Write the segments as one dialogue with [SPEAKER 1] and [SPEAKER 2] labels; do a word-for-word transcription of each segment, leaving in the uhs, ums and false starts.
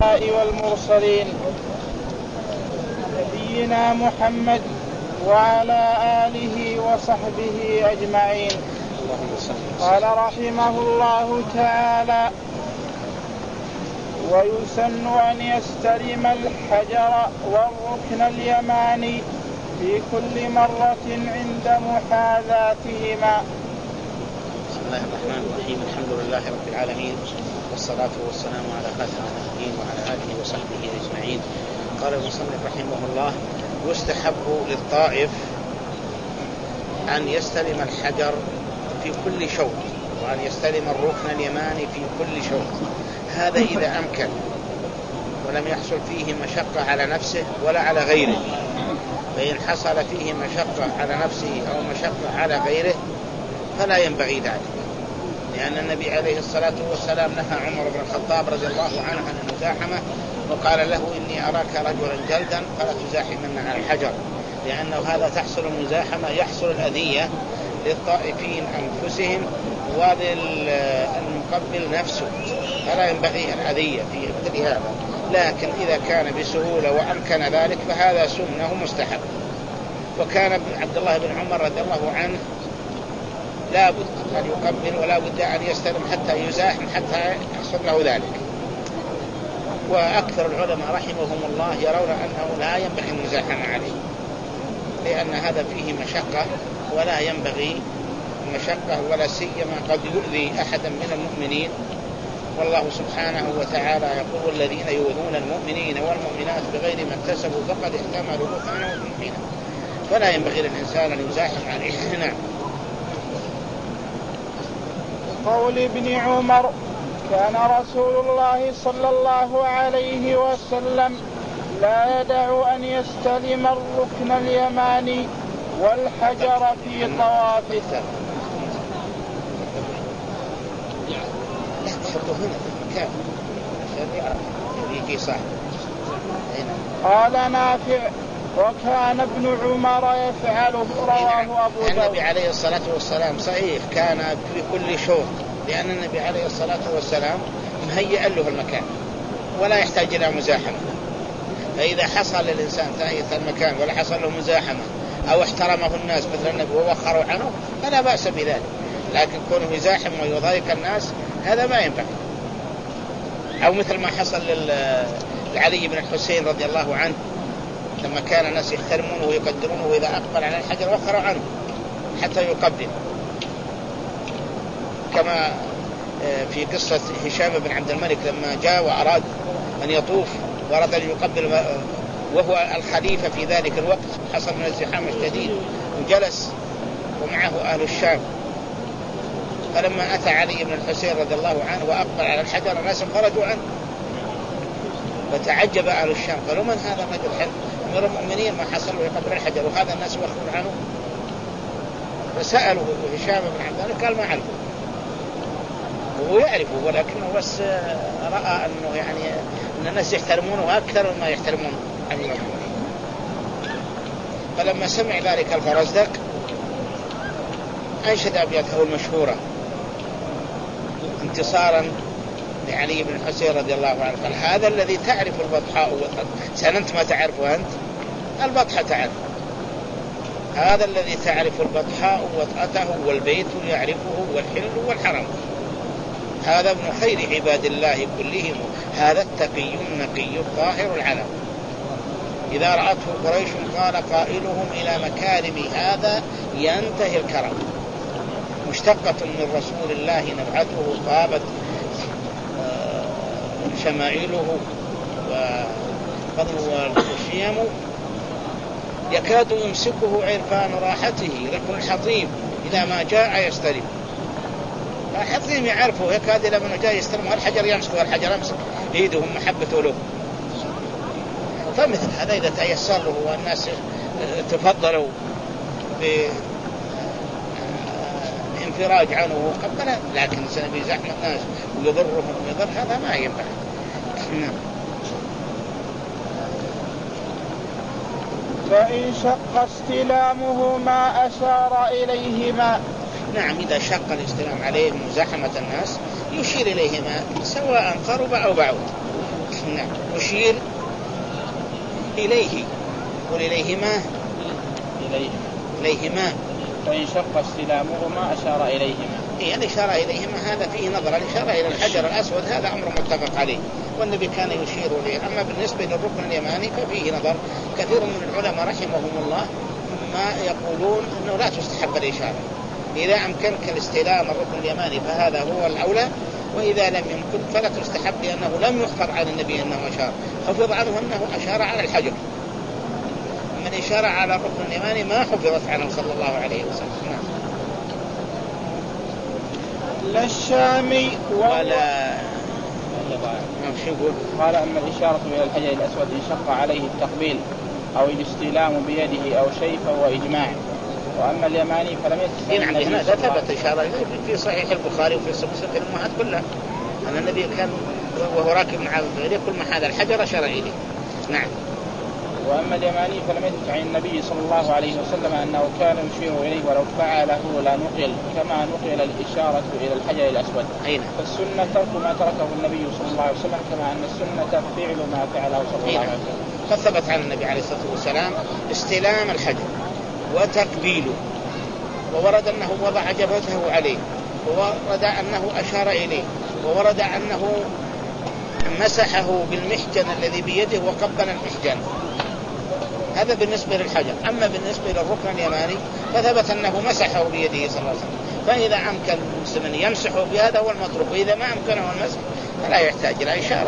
[SPEAKER 1] والمرسلين نبينا محمد وعلى آله وصحبه أجمعين. قال رحمه الله تعالى: ويسن أن يستلم الحجر والركن اليماني في كل مرة عند محاذاتهما.
[SPEAKER 2] بسم الله الرحمن الرحيم. الحمد لله رب العالمين، والصلاة والسلام على خاتم النبيين وعلى آله وصحبه أجمعين. قال المصنف رحمه الله: يستحب للطائف أن يستلم الحجر في كل شوط، وأن يستلم الركن اليماني في كل شوط، هذا إذا أمكن ولم يحصل فيه مشقة على نفسه ولا على غيره. فإن حصل فيه مشقة على نفسه أو مشقة على غيره فلا ينبغي ذلك، لأن النبي عليه الصلاة والسلام نهى عمر بن الخطاب رضي الله عنه عن المزاحمة، وقال له: إني أراك رجلا جلدا فلا تزاحمن على الحجر، لأنه هذا تحصل المزاحمة، يحصل الأذية للطائفين أنفسهم وللمقبل نفسه، فلا ينبغي الأذية في مثل هذا. لكن إذا كان بسهولة وأمكن ذلك فهذا سنة مستحب. وكان عبد الله بن عمر رضي الله عنه لا بد أن يقبل ولا بد أن يستلم حتى يزاحم حتى يحصل له ذلك. وأكثر العلماء رحمهم الله يرون أنه لا ينبغي المزاحمة عليه، لأن هذا فيه مشقة ولا ينبغي المشقة، ولا سيما قد يؤذي أحدا من المؤمنين. والله سبحانه وتعالى يقول: الذين يؤذون المؤمنين والمؤمنات بغير ما اكتسبوا فقد احتملوا بهتانا وإثما، فلا ينبغي للإنسان أن يزاحم عليه. نعم.
[SPEAKER 1] قول ابن عمر: كان رسول الله صلى الله عليه وسلم لا يدع أن يستلم الركن اليماني والحجر في طوافه. قال نافع: وكان ابن عمر يفعله، رواه أبو داود.
[SPEAKER 2] النبي عليه الصلاة والسلام صحيح كان في كل شوط، لأن النبي عليه الصلاة والسلام مهيئ له المكان ولا يحتاج إلى مزاحمة. فإذا حصل للإنسان تهيئة المكان ولا حصل له مزاحمة أو احترمه الناس مثل النبي ووخروا عنه فلا بأس بذلك، لكن كونه يزاحم ويضايق الناس هذا ما ينبغي. أو مثل ما حصل لعلي بن الحسين رضي الله عنه، لما كان الناس يحترمونه ويقدرونه، وإذا أقبل على الحجر وخروا عنه حتى يقبل، كما في قصة هشام بن عبد الملك لما جاء وأراد أن يطوف وأراد أن يقبل وهو الخليفة في ذلك الوقت، حصل من الزحام الشديد وجلس ومعه أهل الشام. فلما أتى علي بن الحسين رضي الله عنه وأقبل على الحجر الناس خرجوا عنه، فتعجب أهل الشام، قالوا: من هذا الرجل أمير المؤمنين ما حصل له يقبل الحجر وهذا الناس يخرجون عنه؟ فسألوا هشام بن عبد الملك قال: ما عرفه، وهو يعرفه ولكنه بس رأى أنه يعني أن الناس يحترمونه أكثر مما يحترمون أمير المؤمنين. فلما سمع ذلك الفرزدق أنشد أبياته المشهورة انتصارا لعلي بن الحسين رضي الله عنه، قال: هذا الذي تعرف البطحاء وطأته، سأنت ما تعرفه أنت، البطحاء تعرف، هذا الذي تعرف البطحاء وطأته والبيت يعرفه والحل والحرم، هذا ابن خير عباد الله كلهم، هذا التقي النقي الطاهر العلم. إذا رأته قريش قال قائلهم: إلى مكارم هذا ينتهي الكرم. مشتقة من رسول الله نبعته، طابت شمائله وفضله والشيم، يكاد يمسكه عرفان راحته، لكل حطيم إذا ما جاء يستلم. الحطيم يعرفه، يكاد إلى من جاء يستلم الحجر يمسكه، الحجر يمسك يدهم محبته له. فمثل هذا إذا تيسر له والناس تفضلوا بانفراج عنه وقبله، لكن سنبي زحمة الناس ويضرهم ويضر، هذا ما ينبغي.
[SPEAKER 1] فإن شق استلامه ما أشار إليهما.
[SPEAKER 2] نعم، إذا شق الاستلام عليه مزاحمة الناس يشير إليهما سواء قرب أو بعد. نعم يشير إليه والإليهما
[SPEAKER 1] إليه
[SPEAKER 2] إليهما
[SPEAKER 1] وإن شق استلامهما أشار إليهما.
[SPEAKER 2] يعني إشارة إليهما هذا فيه نظر. الإشارة إلى الحجر الأسود هذا أمر متفق عليه والنبي كان يشير إليه. أما بالنسبة للركن اليماني ففيه نظر. كثير من العلماء رحمهم الله ما يقولون أنه لا تستحب الإشارة. إذا أمكنك الاستلام الركن اليماني فهذا هو الأولى، وإذا لم يمكن فلا تستحب لأنه لم يخبر عن النبي أنه أشار. حفظ عنه أنه أشار على الحجر. من إشارة على الركن اليماني ما حفظت عنه صلى الله عليه وسلم. نعم.
[SPEAKER 1] لا الشامي
[SPEAKER 2] ولا
[SPEAKER 1] قال أما الإشارة إلى الحجر الأسود إن شق عليه التقبيل أو الاستلام بيده أو شيء فهو إجماع. وأما اليماني فلم يستطع.
[SPEAKER 2] نعم هنا ثبت إشارة في صحيح البخاري وفي صحيح الأمهات كلها أن النبي كان وهو راكب مع غيره كل ما هذا الحجر أشار إليه. نعم.
[SPEAKER 1] وأما اليماني فلم يثبت عن النبي صلى الله عليه وسلم أنه كان يشير إليه ولو فعله لا نقل كما نقل الإشارة إلى الحجر الأسود.
[SPEAKER 2] أين؟
[SPEAKER 1] فالسنة ترك ما تركه النبي صلى الله عليه وسلم كما أن السنة فعل ما فعله صلى الله عليه وسلم.
[SPEAKER 2] فثبت عن النبي عليه الصلاة والسلام استلام الحجر وتقبيله، وورد أنه وضع جبهته عليه، وورد أنه أشار إليه، وورد أنه مسحه بالمحجن الذي بيده وقبل المحجن. هذا بالنسبة للحجر. أما بالنسبة للركن اليماني فثبت أنه مسحه بيده صلى الله عليه وسلم. فإذا أمكن المسلم يمسحه بهذا هو المطلوب، وإذا ما أمكنه المسح فلا يحتاج إلى إشارة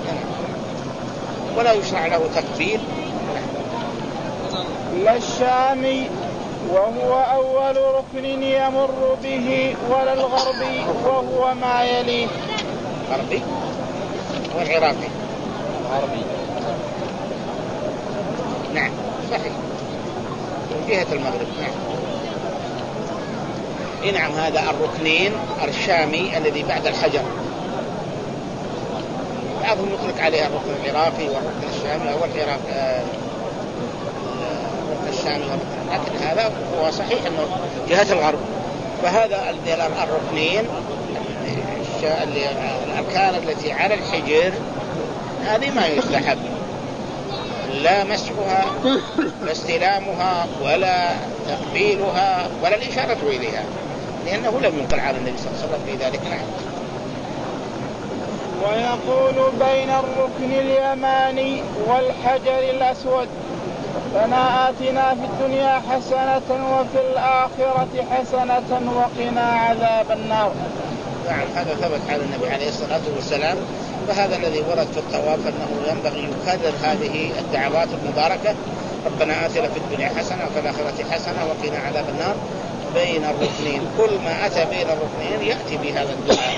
[SPEAKER 2] ولا يشرع له تقبيل.
[SPEAKER 1] لا الشامي وهو أول ركن يمر به ولا الغربي وهو ما يليه.
[SPEAKER 2] غربي والعراقي.
[SPEAKER 1] غربي.
[SPEAKER 2] نعم صحيح من جهة المغرب. نعم. نعم هذا الركنين الشامي الذي بعد الحجر. بعضهم يطلق عليها الركن العراقي والركن الشامي أو العراق الركن الشامي والركن، لكن هذا هو صحيح أنه جهة الغرب. فهذا الركنين الأركان التي على الحجر هذه ما يستحب لا مسحها لا استلامها ولا تقبيلها ولا الإشارة إليها، لأنه لم ينقل على النبي صلى الله عليه وسلم في ذلك. نعم.
[SPEAKER 1] ويقول بين الركن اليماني والحجر الأسود ربنا آتنا في الدنيا حسنة وفي الآخرة حسنة وقنا عذاب النار.
[SPEAKER 2] نعم هذا ثبت على النبي عليه الصلاة والسلام. فهذا الذي ورد في الطواف أنه ينبغي يكرر هذه الدعوات المباركة ربنا آتنا في الدنيا حسنة وفي الآخرة حسنة وقنا عذاب النار بين الركنين. كل ما أتى بين الركنين يأتي بهذا الدعاء.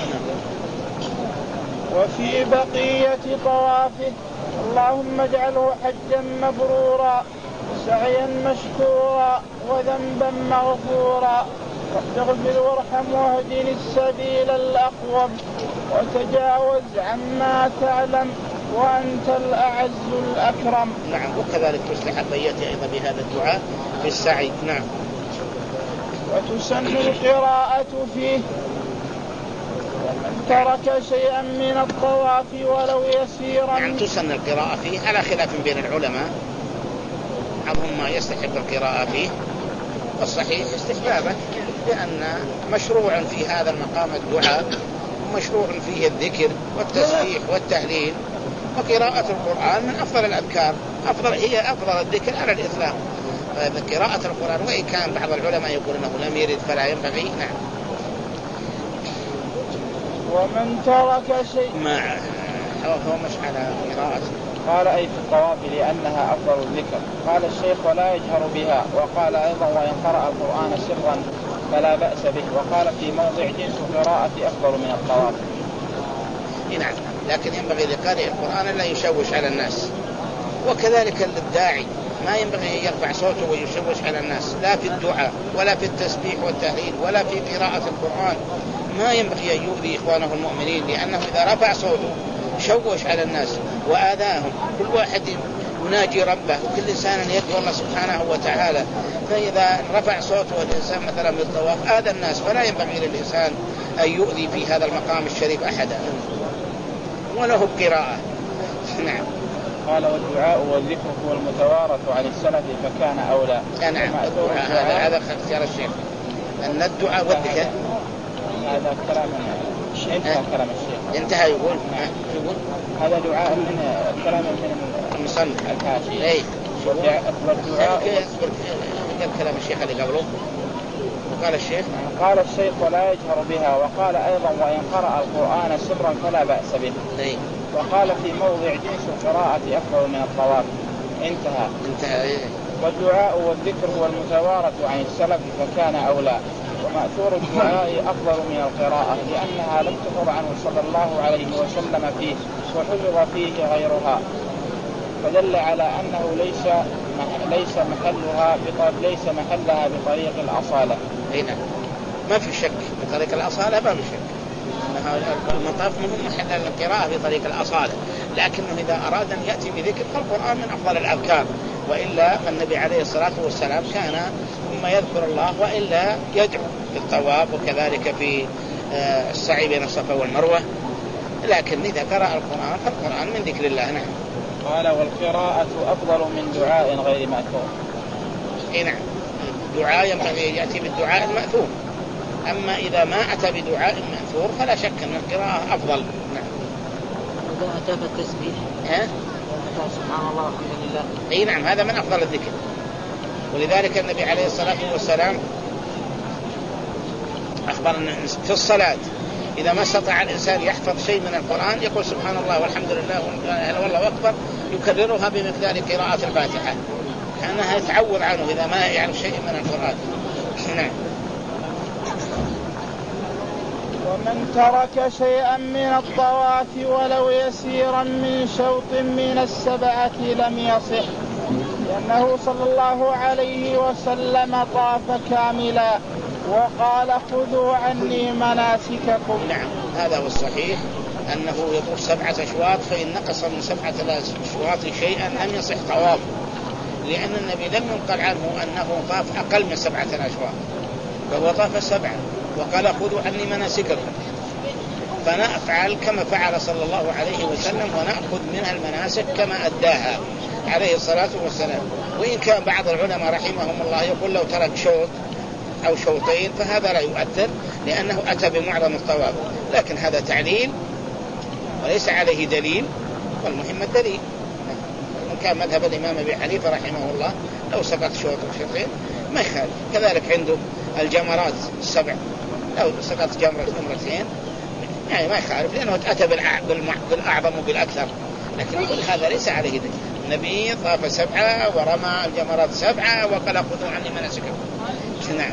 [SPEAKER 1] وفي بقية طوافه اللهم اجعله حجا مبرورا سعيا مشكورا وذنبا مغفورا واغفر وارحم واهدني السبيل الأقوم وتجاوز عما تعلم وأنت الأعز الأكرم.
[SPEAKER 2] نعم. وكذلك يستحب أن يأتي أيضا بهذا الدعاء في السعي. نعم.
[SPEAKER 1] وتسن القراءة فيه ومن ترك شيئا من الطواف ولو يسيرا.
[SPEAKER 2] نعم تسن القراءة فيه على خلاف بين العلماء، بعضهم ما يستحب القراءة فيه والصحيح استحبابه، لأن مشروع في هذا المقام الدعاء ومشروع فيه الذكر والتسبيح والتهليل، وقراءة القرآن من أفضل الأذكار، أفضل هي أفضل الذكر على الإطلاق. فقراءة القرآن وإن كان بعض العلماء يقول أنه لم يرد فلا ينبغي. نعم.
[SPEAKER 1] ومن ترك شيء
[SPEAKER 2] ما هو مش على قراءة.
[SPEAKER 1] قال أي في الطواف لأنها أفضل الذكر. قال الشيخ ولا يجهر بها. وقال أيضا وإن قرأ القرآن سرا فلا بأس به. وقال في موضع جنس القراءة أفضل من الطواف.
[SPEAKER 2] نعم. لكن ينبغي لقارئ القرآن لا يشوش على الناس، وكذلك للداعي ما ينبغي أن يرفع صوته ويشوش على الناس لا في الدعاء ولا في التسبيح والتهليل ولا في قراءة القرآن. ما ينبغي أن يؤذي إخوانه المؤمنين، لأنه إذا رفع صوته شوش على الناس وآذاهم. كل واحد يناجي ربه وكل إنسان يدعو الله سبحانه وتعالى، فإذا رفع صوته الإنسان مثلا بالطواف آذى الناس. فلا ينبغي للإنسان أن يؤذي في هذا المقام الشريف أحدا. وله قراءة نعم.
[SPEAKER 1] قال والدعاء والذكر هو المتوارث عن السلف فكان أولى.
[SPEAKER 2] نعم. هذا هذا اختيار الشيخ أن الدعاء والذكر.
[SPEAKER 1] هذا كلام انتهى كلام الشيخ.
[SPEAKER 2] انتهى يقول.
[SPEAKER 1] نعم. يقول هذا دعاء من كلام من
[SPEAKER 2] المصنف
[SPEAKER 1] الحاشي.
[SPEAKER 2] أي.
[SPEAKER 1] والدعاء
[SPEAKER 2] قال كلام الشيخ اللي قبله. وقال الشيخ.
[SPEAKER 1] قال الشيخ ولا يجهر بها. وقال أيضا وإن قرأ القرآن سرا فلا بأس به.
[SPEAKER 2] أي.
[SPEAKER 1] وقال في موضع جنس القراءة أفضل من الطواف. انتهى.
[SPEAKER 2] انتهى.
[SPEAKER 1] والدعاء والذكر هو المتوارث عن السلف فكان أولى. ومأثور الدعاء أفضل من القراءة لأنها لم تفض عنه صلى الله عليه وسلم فيه وحفظ فيه غيرها، فدل على أنه ليس ليس محلها ليس محلها بطريق الأصالة.
[SPEAKER 2] هنا ما في شك بطريق الأصالة، ما في شك المطاف مهم محل القراءة بطريق الأصالة، لكنه إذا أراد أن يأتي بذكر فالقرآن من أفضل الأذكار، وإلا فالنبي عليه الصلاة والسلام كان ثم يذكر الله وإلا يدعو في الطواف وكذلك في السعي بين الصفا والمروة، لكن إذا قرأ القرآن فالقرآن من ذكر الله. نعم.
[SPEAKER 1] قال والقراءة أفضل من دعاء غير مأثور.
[SPEAKER 2] نعم. دعاء ينبغي يأتي بالدعاء المأثور، أما إذا ما أتى بدعاء مأثور فلا شك أن القراءة أفضل. نعم.
[SPEAKER 3] إذا أتى بالتسبيح
[SPEAKER 2] ها؟
[SPEAKER 3] سبحان الله والحمد لله.
[SPEAKER 2] أي نعم، هذا من أفضل الذكر، ولذلك النبي عليه الصلاة والسلام أخبر أن في الصلاة إذا ما استطاع الإنسان يحفظ شيء من القرآن يقول سبحان الله والحمد لله والله أكبر، يكررها بمقدار قراءة الفاتحة كأنها يتعود عنه إذا ما يعرف شيء من القرآن. نعم.
[SPEAKER 1] ومن ترك شيئا من الطواف ولو يسيرا من شوط من السبعة لم يصح، لأنه صلى الله عليه وسلم طاف كاملا وقال خذوا عني مناسككم.
[SPEAKER 2] نعم، هذا هو الصحيح أنه يطوف سبعة أشواط، فإن نقص من سبعة أشواط شيئا لم يصح طوافه، لأن النبي لم ينقل عنه أنه طاف أقل من سبعة أشواط، فهو طاف سبعة وقال خذوا عني مناسككم، فنفعل كما فعل صلى الله عليه وسلم ونأخذ منها المناسك كما أداها عليه الصلاة والسلام. وإن كان بعض العلماء رحمهم الله يقول لو ترك شوط أو شوطين فهذا لا يؤثر لأنه أتى بمعظم الطواف، لكن هذا تعليل وليس عليه دليل، والمهم الدليل. إن كان مذهب الإمام أبي حنيفة رحمه الله لو سقط شوط أو شوطين ما يخالف، كذلك عنده الجمرات السبع لو سقط جمرة جمرتين يعني ما يخالف لأنه أتى بالأعظم وبالأكثر، لكن كل هذا ليس عليه دليل. النبي طاف سبعة ورمى الجمرات سبعة وقال خذوا عني مناسككم. نعم.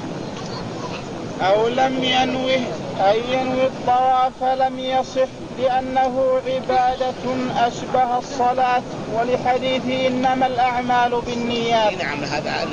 [SPEAKER 1] أو لم ينوه أي ينوي الطواف لم يصح لأنه عبادة أشبه الصلاة، ولحديث إنما الأعمال بالنيات.
[SPEAKER 2] نعم، هذا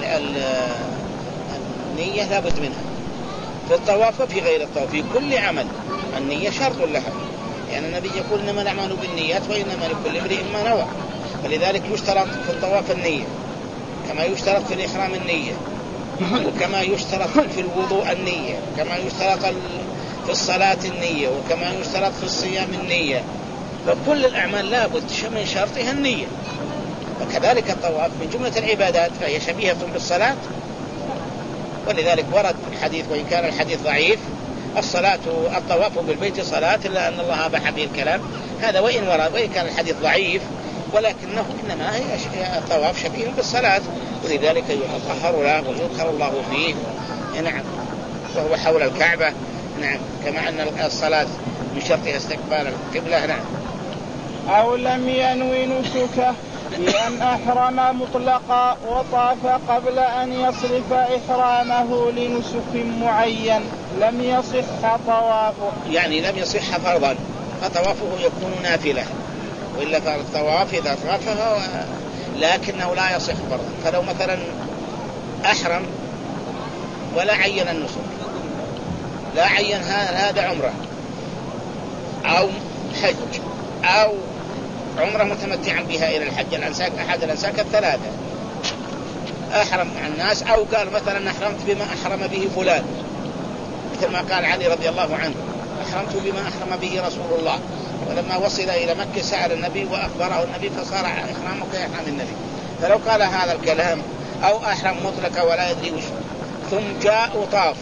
[SPEAKER 2] النية لا بد منها في الطواف وفي غير الطواف، في كل عمل النية شرط لها، يعني النبي يقول إنما الأعمال بالنيات وإنما لكل امرئ ما نوى، فلذلك يشترط في الطواف النية كما يشترط في الإحرام النية، وكما يشترط في الوضوء النية، كما يشترط في الصلاة النية، وكما يشترط في الصيام النية، فكل الأعمال لا بد من شرطها النية. وكذلك الطواف من جملة العبادات فهي شبيهة بالصلاة، ولذلك ورد في الحديث وإن كان الحديث ضعيف الصلاة الطواف بالبيت صلاة إلا أن الله أباح به الكلام، هذا وإن ورد وإن كان الحديث ضعيف ولكنه إنما هي الطواف شبيه بالصلاة، ولذلك يطهر له ويذكر الله فيه. نعم، وهو حول الكعبة. نعم، كما أن الصلاة من شرطها استقبال القبلة. نعم.
[SPEAKER 1] أو لم ينوي نسكه بأن أحرم مطلقا وطاف قبل أن يصرف إحرامه لنسك معين لم يصح طوافه،
[SPEAKER 2] يعني لم يصح فرضا، فطوافه يكون نافلة، وإلا فالطواف إذا طافه لكنه لا يصح فرضا. فلو مثلا أحرم ولا عين النسك، لا عين هذا عمره أو حج أو عمره متمتعا بها إلى الحج، الأنساك أحد الأنساك الثلاثة، أحرم مع الناس أو قال مثلا أحرمت بما أحرم به فلان، مثل ما قال علي رضي الله عنه أحرمت بما أحرم به رسول الله. ولما وصل إلى مكة سأل النبي وأخبره النبي فصار إحرامه كإحرام النبي. فلو قال هذا الكلام أو أحرم مطلقا ولا يدري وش ثم جاء وطاف،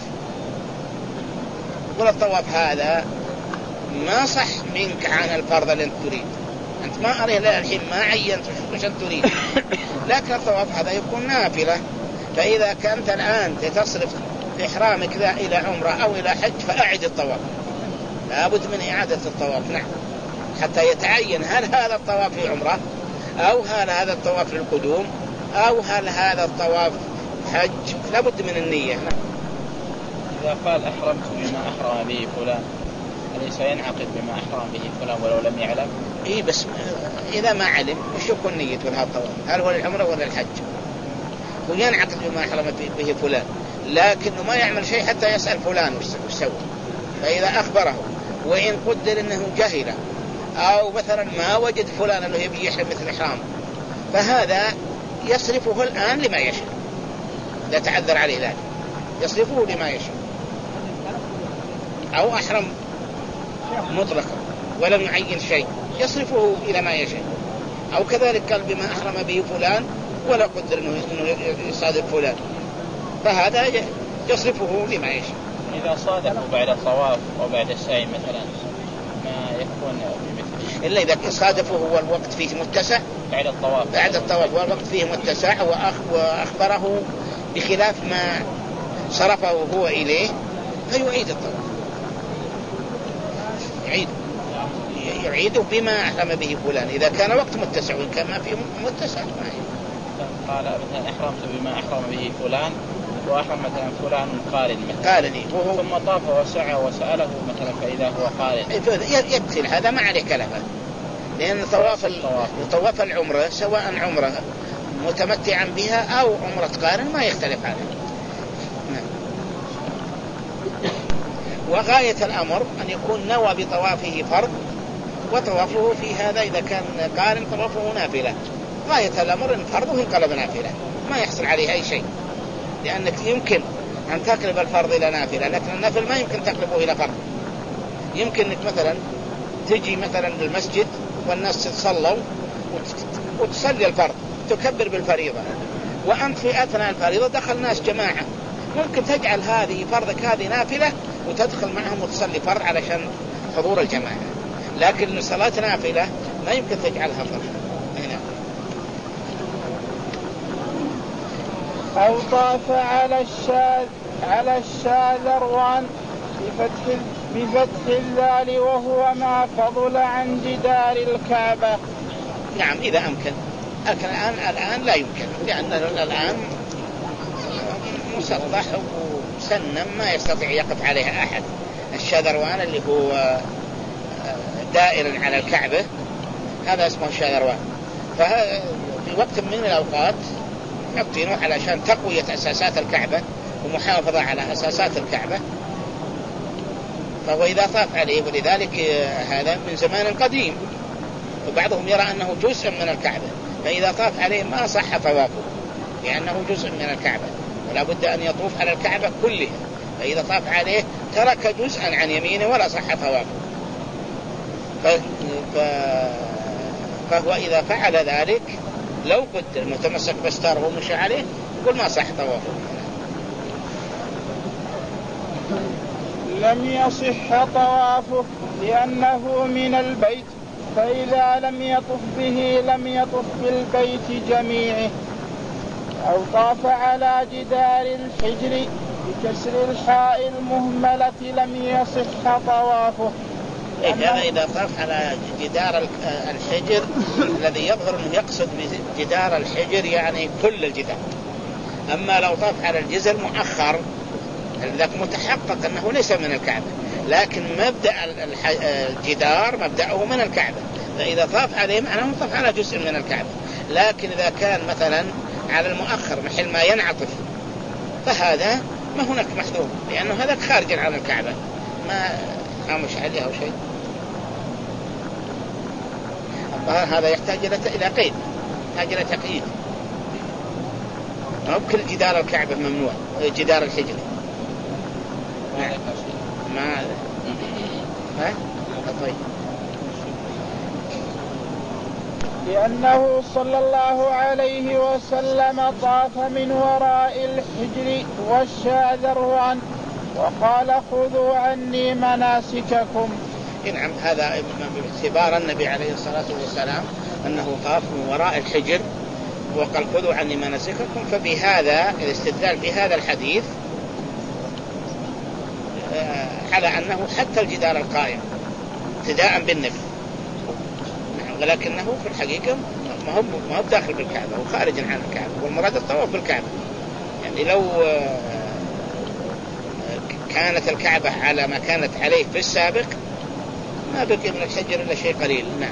[SPEAKER 2] يقول الطواف هذا ما صح منك عن الفرض اللي أنت تريد. أنت ما أريه الحين ما عينت وش أنت تريد، لكن الطواف هذا يكون نافلة. فإذا كنت الآن تصرف إحرامك ذا إلى عمرة أو إلى حج فأعد الطواف، لابد من إعادة الطواف. نعم، حتى يتعين هل هذا الطواف في عمرة أو هل هذا الطواف للقدوم أو هل هذا الطواف حج، لابد من النية. نعم.
[SPEAKER 1] إذا قال أحرمت بما أحرم به فلان أليس ينعقد بما أحرم به فلان ولو لم يعلم؟
[SPEAKER 2] إيه، بس إذا ما علم وش يكون نيته لهذا الطواف، هل هو للعمرة ولا الحج؟ وينعقد بما أحرم به فلان، لكنه ما يعمل شيء حتى يسأل فلان وش سوى. فإذا أخبره وإن قدر أنه جهل أو مثلا ما وجد فلان أنه يبي يحرم مثل إحرام، فهذا يصرفه الآن لما يشاء. لا تعذر عليه ذلك، يصرفه لما يشاء. أو أحرم مطلقا ولم يعين شيء يصرفه إلى ما يشاء. أو كذلك قال بما أحرم به فلان ولا قدر أنه يصادف فلان، فهذا يصرفه لما يشاء.
[SPEAKER 1] إذا صادفوا بعد الطواف أو بعد السعي مثلا ما يكون بمثل،
[SPEAKER 2] إلا إذا صادفه هو الوقت فيه متسع
[SPEAKER 1] بعد الطواف
[SPEAKER 2] بعد الطواف والوقت فيه متسع وأخبره بخلاف ما صرفه هو إليه فيعيد الطواف، يعيد يعيده بما أحرم به فلان إذا كان وقت متسع، وإن كان ما فيه متسع ما يعيد.
[SPEAKER 1] قال مثلا أحرمت بما أحرم به فلان وأحرم مثلا فلان قارن مثلا
[SPEAKER 2] قارني
[SPEAKER 1] ثم طاف وسعى وسأله مثلا فإذا هو قارن
[SPEAKER 2] يكثر، هذا ما عليه كلفة، لأن طواف طواف العمرة سواء عمرة متمتعا بها أو عمرة قارن ما يختلف عليه. وغاية الأمر أن يكون نوى بطوافه فرض وطوافه في هذا إذا كان قارن طوافه نافلة. غاية الأمر أن فرضه ينقلب نافلة ما يحصل عليه أي شيء، لأنك يمكن أن تقلب الفرض إلى نافلة لكن النافل ما يمكن تقلبه إلى فرض. يمكن أنك مثلا تجي مثلا للمسجد والناس تصلوا وتصلي الفرض تكبر بالفريضة، وأنت في أثناء الفريضة دخل ناس جماعة، ممكن تجعل هذه فرضك هذه نافلة وتدخل معهم وتصلي فرض علشان حضور الجماعة، لكن صلاة نافلة ما يمكن تجعلها فرض. هنا
[SPEAKER 4] أو طاف على الشاذ على الشاذروان بفتح بفتح الذال وهو ما فضل عن جدار الكعبة.
[SPEAKER 2] نعم إذا أمكن، لكن الآن الآن لا يمكن، لأن الآن مسطح وسنم ما يستطيع يقف عليها أحد. الشاذروان اللي هو دائر على الكعبة هذا اسمه الشاذروان، ففي وقت من الأوقات يقتنوه علشان تقوية أساسات الكعبة ومحافظة على أساسات الكعبة، فهو إذا طاف عليه، ولذلك هذا من زمان قديم وبعضهم يرى أنه جزء من الكعبة، فإذا طاف عليه ما صح طوافه لأنه جزء من الكعبة ولا بد أن يطوف على الكعبة كلها، فإذا طاف عليه ترك جزءا عن يمينه ولا صح طوافه. فهو إذا فعل ذلك لو قدر متمسك بستاره ومشى عليه يقول ما صح طوافه.
[SPEAKER 4] لم يصح طوافه لأنه من البيت، فإذا لم يطف به لم يطف بالبيت جميعه. أو طاف على جدار الحجر بكسر الحاء المهملة لم يصح طوافه.
[SPEAKER 2] هذا إذا طاف على جدار الحجر الذي يظهر أنه يقصد بجدار الحجر يعني كل الجدار، أما لو طاف على الجزء المؤخر ذاك متحقق أنه ليس من الكعبة، لكن مبدأ الجدار مبدأه من الكعبة، فإذا طاف عليه معناه طاف على جزء من الكعبة. لكن إذا كان مثلا على المؤخر محل ما ينعطف فهذا ما هناك محذور، لأنه هذا خارج عن الكعبة ما مش عليه أو شيء. هذا يحتاج إلى قيد، يحتاج إلى تقييد. ما بكل جدار الكعبة ممنوع، جدار الحجر ما ها؟ طيب.
[SPEAKER 4] لأنه صلى الله عليه وسلم طاف من وراء الحجر والشاذر عنه وقال خذوا عني مناسككم.
[SPEAKER 2] نعم، هذا باعتبار النبي عليه الصلاة والسلام أنه طاف من وراء الحجر وقال خذوا عني مناسككم، فبهذا الاستدلال بهذا الحديث على أنه حتى الجدار القائم ابتداء بالنبي، ولكنه في الحقيقة ما هو ما هو داخل بالكعبة، هو خارج عن الكعبة، والمراد الطواف بالكعبة. يعني لو كانت الكعبة على ما كانت عليه في السابق ما بقي من الحجر إلا شيء قليل. نعم.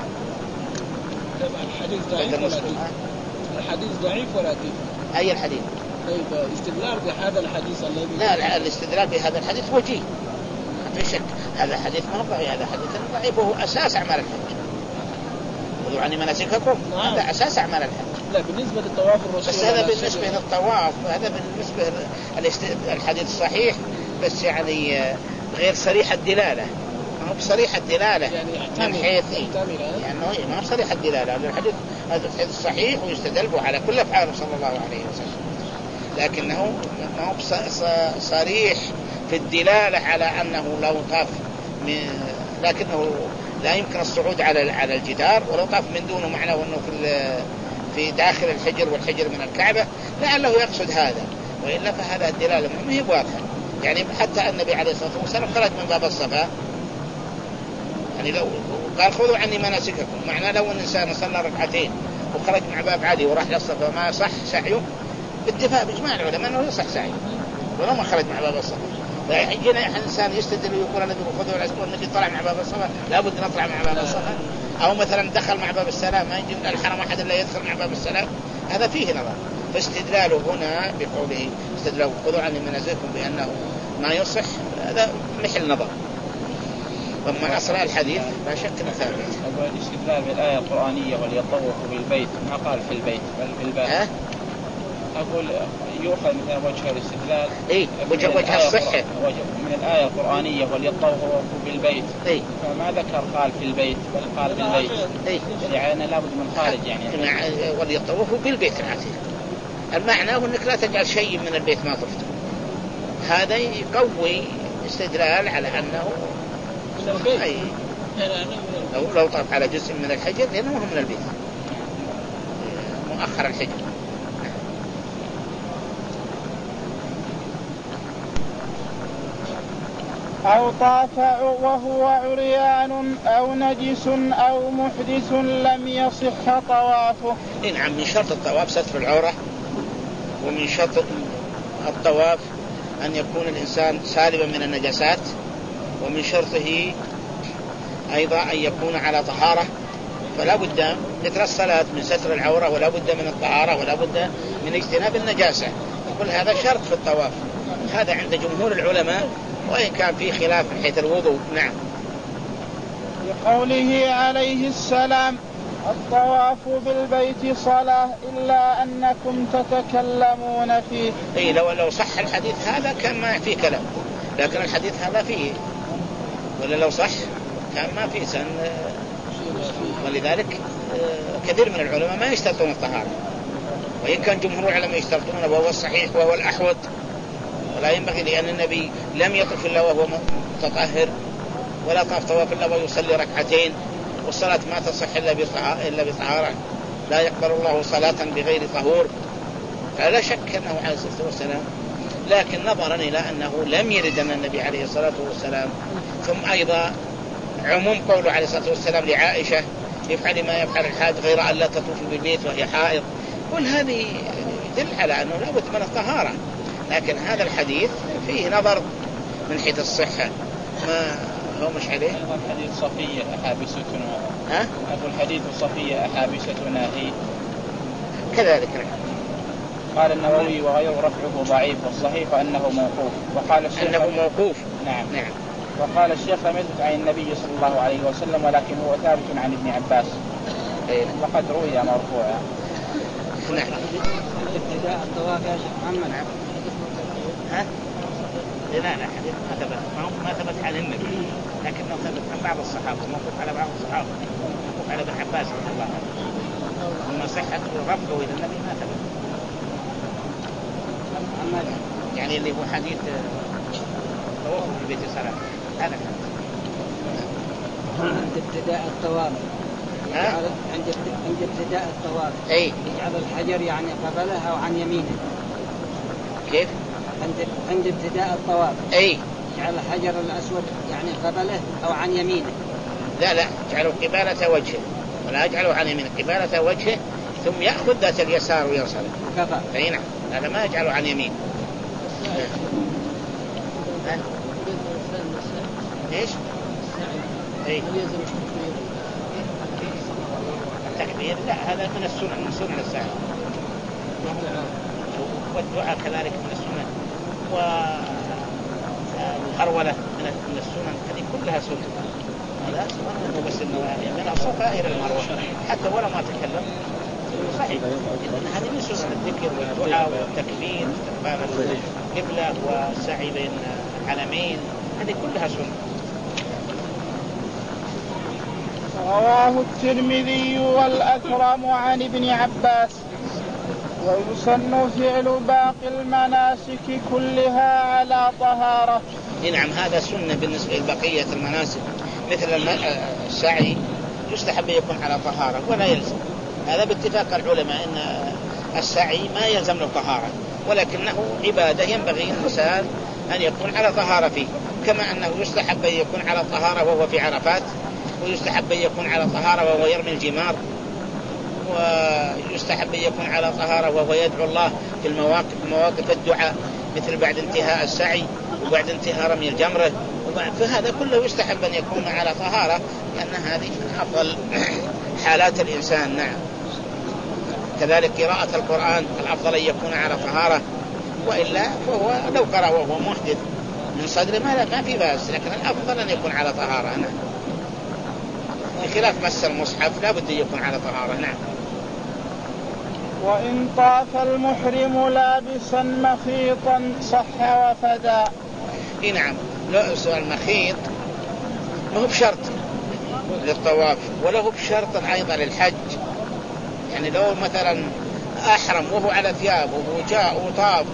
[SPEAKER 5] الحديث ضعيف ولا تيف؟ الحديث ضعيف ولا تيف؟
[SPEAKER 2] أي الحديث؟
[SPEAKER 5] طيب استدلال بهذا الحديث الذي
[SPEAKER 2] لا لا الاستدلال بهذا الحديث وجيه ما في شك. هذا حديث ما هو ضعيف، هذا حديث ضعيف وهو أساس أعمال الحج. خذوا عني مناسككم هذا أساس أعمال الحج.
[SPEAKER 5] لا بالنسبة للطواف الرسول
[SPEAKER 2] بس هذا بالنسبة للطواف، هذا بالنسبة للحديث الصحيح بس يعني غير صريح الدلالة، ما هو بصريح الدلالة يعني من حيث يعني ما هو بصريح الدلالة. الحديث هذا الحديث صحيح ويستدل على كل أفعاله صلى الله عليه وسلم، لكنه ما هو صريح في الدلالة على أنه لو طاف من، لكنه لا يمكن الصعود على على الجدار، ولو طاف من دونه معناه أنه في في داخل الحجر والحجر من الكعبة لعله يقصد هذا، وإلا فهذا الدلالة ما هي واضحة. يعني حتى النبي عليه الصلاة والسلام خرج من باب الصفا، يعني لو قال خذوا عني مناسككم، معناه لو الإنسان صلى ركعتين وخرج مع باب عادي وراح للصفا ما صح سعيه باتفاق بإجماع العلماء أنه يصح سعيه ولو ما خرج مع باب الصفا. يجينا الإنسان يستدل ويقول النبي خذوا العسكر والنبي طلع مع باب الصفا، لابد نطلع مع باب الصفا، أو مثلا دخل مع باب السلام ما يجي من الحرم أحد إلا يدخل مع باب السلام، هذا فيه نظر. فاستدلاله هنا بقوله استدلال خذوا عني مناسككم بأنه ما يصح هذا محل نظر. وما أصل الحديث لا شك أنه ثابت.
[SPEAKER 1] أقول الاستدلال بالآية القرآنية وليطوفوا بالبيت ما قال في البيت بل في الباب.
[SPEAKER 2] أه؟
[SPEAKER 1] أقول يؤخذ من وجه الاستدلال
[SPEAKER 2] إيه وجه وجه الصحة
[SPEAKER 1] من الآية القرآنية وليطوفوا بالبيت.
[SPEAKER 2] إيه
[SPEAKER 1] فما ذكر قال في البيت بل قال بالبيت.
[SPEAKER 2] إيه
[SPEAKER 1] يعني لابد من خارج يعني.
[SPEAKER 2] وليطوفوا بالبيت العتيق، المعنى هو أنك لا تجعل شيء من البيت ما طفته. هذا يقوي استدلال على أنه أي لو لو طاف على جزء من الحجر لأنه هو من البيت مؤخر الحجر.
[SPEAKER 4] أو طاف وهو عريان أو نجس أو محدث لم يصح طوافه.
[SPEAKER 2] نعم، من شرط الطواف ستر العورة، ومن شرط الطواف أن يكون الإنسان سالما من النجاسات، ومن شرطه أيضا أن يكون على طهارة، فلا بد مثل الصلاة من ستر العورة ولا بد من الطهارة ولا بد من اجتناب النجاسة، كل هذا شرط في الطواف. هذا عند جمهور العلماء وإن كان في خلاف من حيث الوضوء. نعم.
[SPEAKER 4] لقوله عليه السلام الطواف بالبيت صلاة إلا أنكم تتكلمون فيه.
[SPEAKER 2] إيه لو لو صح الحديث هذا كان ما فيه كلام، لكن الحديث هذا فيه، ولا لو صح كان ما فيه سن، ولذلك كثير من العلماء ما يشترطون الطهارة، وإن كان جمهور العلماء يشترطون وهو الصحيح وهو الأحوط، ولا ينبغي، لأن النبي لم يطف إلا وهو متطهر، ولا طاف طواف إلا ويصلي ركعتين، والصلاة ما تصح إلا بطهارة، لا يقبل الله صلاة بغير طهور، فلا شك أنه عليه الصلاة والسلام. لكن نظرا إلى أنه لم يرد أن النبي عليه الصلاة والسلام، ثم أيضا عموم قوله عليه الصلاة والسلام لعائشة يفعل ما يفعل الحاج غير أن لا تطوف بالبيت وهي حائض، كل هذه يدل على أنه لابد من الطهارة. لكن هذا الحديث فيه نظر من حيث الصحة، ما هو مش عليه.
[SPEAKER 1] حديث صفية أحابستنا،
[SPEAKER 2] ها؟
[SPEAKER 1] أقول حديث صفية أحابستنا هي
[SPEAKER 2] كذلك.
[SPEAKER 1] قال النووي وغيره رفعه ضعيف، والصحيح أنه موقوف. وقال الشيخ
[SPEAKER 2] أنه موقوف.
[SPEAKER 1] نعم.
[SPEAKER 2] نعم.
[SPEAKER 1] وقال الشيخ لم يثبت عن النبي صلى الله عليه وسلم، ولكن هو ثابت عن ابن عباس.
[SPEAKER 2] أيه.
[SPEAKER 1] وقد روي مرفوعا.
[SPEAKER 2] نعم.
[SPEAKER 3] ابتداء الطواف يا شيخ محمد.
[SPEAKER 2] ها؟ لا لا حديث ما ثبت ما ثبت عن النبي، لكنه ثبت عن بعض الصحابة، موقوف على بعض الصحابة، موقوف على ابن عباس رضي الله عنه. أما صحة رفضه إلى النبي ما ثبت. يعني اللي هو حديث طواف في بيت صلاة هذا كان
[SPEAKER 3] عند ابتداء الطواف، عند عند ابتداء الطواف
[SPEAKER 2] أي
[SPEAKER 3] يجعل الحجر يعني قبلها أو عن يمينه.
[SPEAKER 2] كيف؟
[SPEAKER 3] عند عند ابتداء الطواف
[SPEAKER 2] أي
[SPEAKER 3] يجعل الحجر الأسود يعني قبله أو عن يمينه.
[SPEAKER 2] لا لا اجعله قبالة وجهه، ولا اجعله عن يمينه، قبالة وجهه ثم يأخذ ذات اليسار ويصل.
[SPEAKER 3] كفى.
[SPEAKER 2] أي نعم، هذا ما يجعله عن يمين. ايش؟ اي التكبير لا، هذا من السنن، من سنن السعي، والدعاء كذلك من السنن، والهرولة من السنن، هذه كلها سنن. هذا سنن بس انه من الصفا الى المروه حتى ولا ما تكلم صحيح. هذه من سنن الذكر والدعاء والتكبير واستقبال القبلة والسعي بين الحرمين، هذه كلها سنن.
[SPEAKER 4] رواه الترمذي والأكرم عن ابن عباس. ويسن فعل باقي المناسك كلها على طهارة.
[SPEAKER 2] نعم، هذا سنة بالنسبة لبقية المناسك، مثل السعي يستحب يكون على طهارة ولا يلزم. هذا باتفاق العلماء أن السعي ما يلزم له طهارة، ولكنه عبادة ينبغي الإنسان أن يكون على طهارة فيه، كما أنه يستحب أن يكون على طهارة وهو في عرفات، ويستحب أن يكون على طهارة وهو يرمي الجمار، ويستحب أن يكون على طهارة وهو يدعو الله في المواقف مواقف الدعاء، مثل بعد انتهاء السعي وبعد انتهاء رمي الجمرة. فهذا كله يستحب أن يكون على طهارة، لأن هذه من أفضل حالات الإنسان. نعم، كذلك قراءة القرآن الأفضل أن يكون على طهارة، وإلا فهو لو قرأ وهو محدث من صدر ما ما في بأس، لكن الأفضل أن يكون على طهارة. نعم، بخلاف مس المصحف لا بد أن يكون على طهارة. نعم.
[SPEAKER 4] وإن طاف المحرم لابسا مخيطا صح وفدا.
[SPEAKER 2] نعم، لبس المخيط ما هو بشرط للطواف ولا هو بشرط أيضا للحج. يعني لو مثلا أحرم وهو على ثيابه وجاء وطاف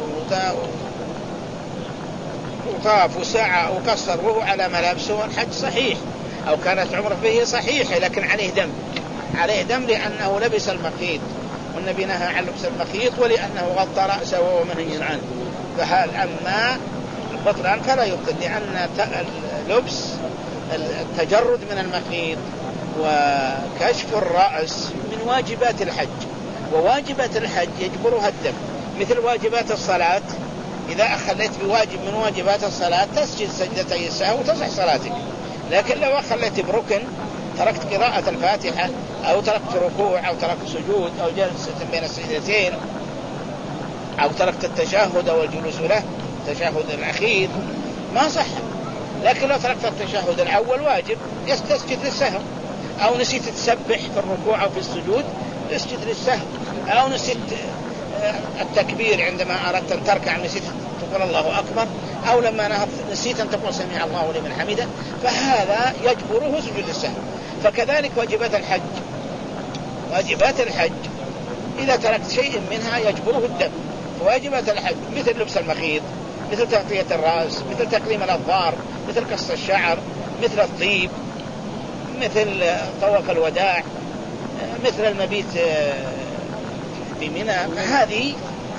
[SPEAKER 2] وطاف وسعى وقصر وهو على ملابسه الحج صحيح، أو كانت عمره به صحيحة، لكن عليه دم، عليه دم لأنه لبس المخيط، والنبي نهى عن لبس المخيط ولأنه غطى رأسه وهو منهي عنه. فهل أما البطلان فلا يبطل، لأن لبس التجرد من المخيط وكشف الرأس من واجبات الحج، وواجبات الحج يجبرها الدم، مثل واجبات الصلاة. إذا أخليت بواجب من واجبات الصلاة تسجد سجدتي السهو وتصح صلاتك، لكن لو أخليت بركن، تركت قراءة الفاتحة أو تركت ركوع أو تركت سجود أو جلسة بين السجدتين أو تركت التشهد أو الجلوس له التشهد الأخير ما صح. لكن لو تركت التشهد الأول واجب يستسجد للسهو، أو نسيت تسبح في الركوع أو في السجود تسجد للسهو، أو نسيت التكبير عندما أردت أن تركع نسيت تقول الله أكبر، أو لما نسيت أن تقول سمع الله لمن حمده، فهذا يجبره سجود السهو. فكذلك واجبات الحج، واجبات الحج إذا تركت شيء منها يجبره الدم. فواجبات الحج مثل لبس المخيط، مثل تغطية الرأس، مثل تقليم الأظفار، مثل قص الشعر، مثل الطيب، مثل طواف الوداع، مثل المبيت في منى، هذه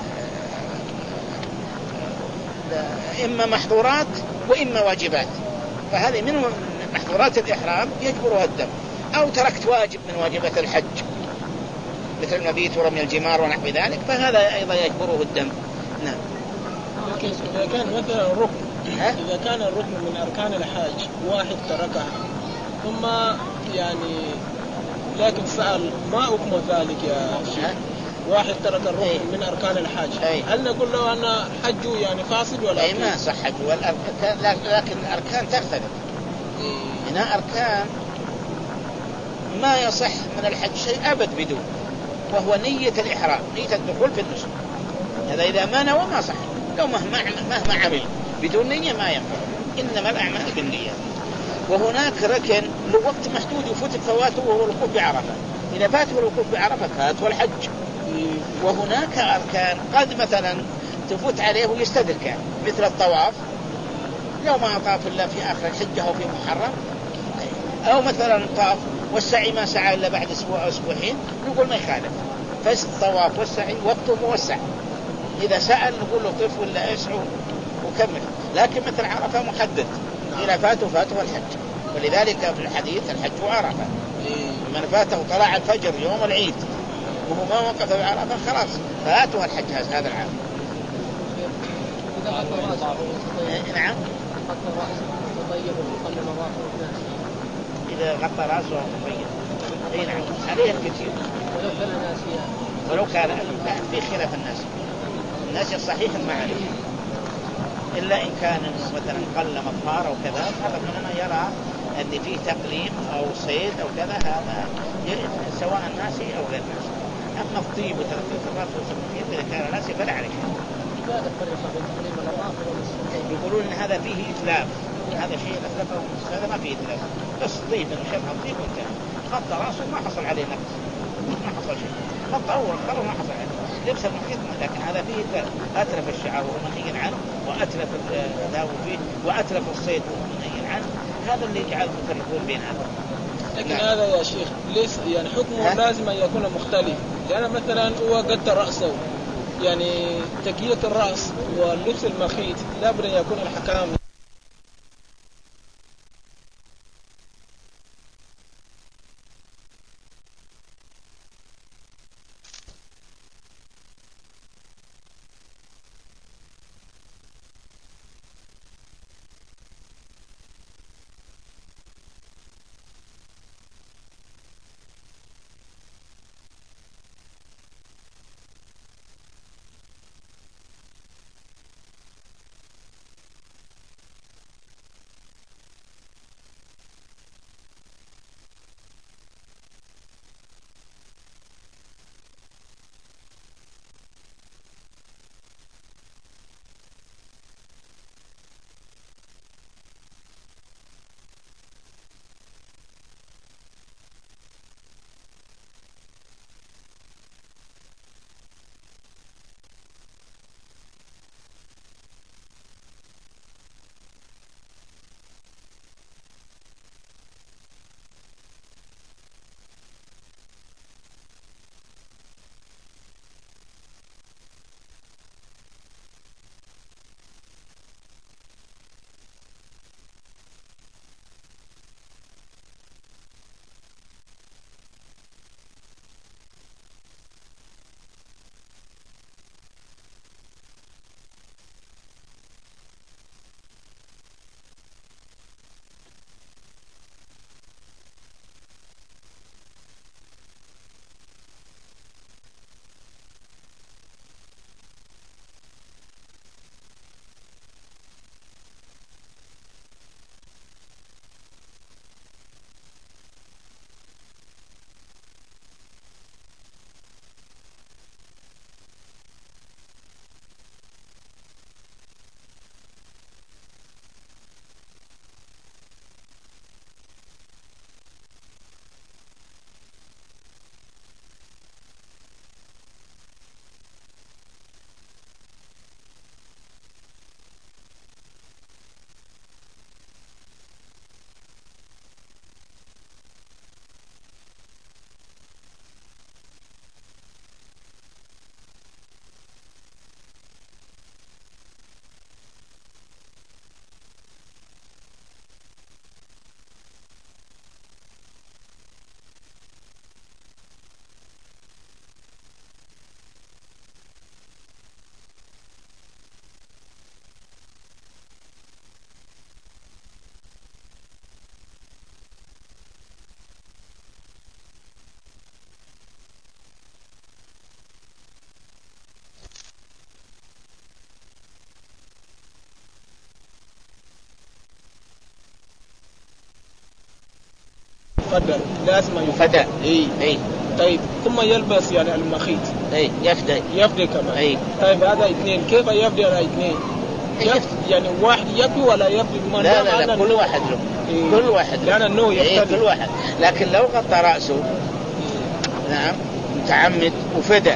[SPEAKER 2] إما محظورات وإما واجبات. فهذه من محظورات الإحرام يجبرها الدم. أو تركت واجب من واجبات الحج مثل المبيت ورمي الجمار ونحو ذلك، فهذا أيضا يجبره الدم. نعم.
[SPEAKER 5] إذا كان مثلا الركن إذا كان الركن من أركان الحج واحد تركها ثم يعني لكن سأل ما حكم ذلك يا شيخ؟ واحد ترك الركن أي. من أركان الحج أي. هل نقول له أن حجه يعني فاسد ولا
[SPEAKER 2] أي ما صح حجه؟ والأركان لكن الأركان تختلف. هنا أركان ما يصح من الحج شيء أبد بدون، وهو نية الإحرام، نية الدخول في النسك. هذا إذا ما نوى ما صح، لو مهما مهما عمل بدون نية ما ينفع، إنما الأعمال بالنية. وهناك ركن له وقت محدود يفوت فواته وهو الوقوف بعرفة، إذا فاته الوقوف بعرفة فاته الحج. وهناك أركان قد مثلا تفوت عليه ويستدركها مثل الطواف لو ما طاف إلا في آخر الحجة أو في محرم، أو مثلا طاف والسعي ما سعى إلا بعد أسبوع أو أسبوعين، نقول ما يخالف، فالطواف والسعي وقته موسع، إذا سأل نقول له طف ولا اسعوا وكمل. لكن مثل عرفة محدد، إذا فاته فاته الحج. ولذلك في الحديث الحج عرفة، من فاته طلع الفجر يوم العيد وهو ما وقف بعرفة خلاص فاته الحج هذا العام. نعم إذا غطى رأسه وطيب أي نعم عليه الكثير.
[SPEAKER 3] ولو كان ناسيا
[SPEAKER 2] ولو كان في خلاف الناس الناس الصحيح المعرفة، إلا إن كان مثلا قل مطهار أو كذا، هذا منما يرى أن فيه تقليم أو صيد أو كذا، هذا سواء ناسي أو غير ناسي. أما الطيب وتغطية الرأس والسمنية إذا كان ناسي فلا عليه. يقولون إن هذا فيه إتلاف، هذا شيء أتلفه هذا ما فيه إتلاف، بس طيب إنه شبه الطيب وانتهى. غطى رأسه ما حصل عليه نقص، ما حصل شيء، غطى أول خلوا ما حصل عليه. لبس المحيط لكن هذا فيه إتلاف، أتلف الشعر وهو منهي عنه، وأتلف الداو فيه، وأتلف الصيد وهو منهي عنه. هذا اللي يجعل يفرقون بين هذا.
[SPEAKER 5] لكن نعم. هذا يا شيخ ليس يعني حكمه لازم أن يكون مختلف، لأن مثلا هو قد رأسه يعني تكية الرأس واللبس المخيط لابد أن يكون الحكام. يفدى لازم يفدى.
[SPEAKER 2] اي اي
[SPEAKER 5] طيب ثم يلبس يعني المخيط.
[SPEAKER 2] اي يفدى
[SPEAKER 5] يفدى كمان.
[SPEAKER 2] اي
[SPEAKER 5] طيب هذا اثنين، كيف يفدى على اثنين؟ يعني واحد يبدي ولا يبدي؟
[SPEAKER 2] لا لا, لا كل واحد له إيه؟ كل واحد له.
[SPEAKER 5] لأن النوع يختلف.
[SPEAKER 2] إيه كل واحد. لكن لو غطى رأسه إيه؟ نعم متعمد وفدى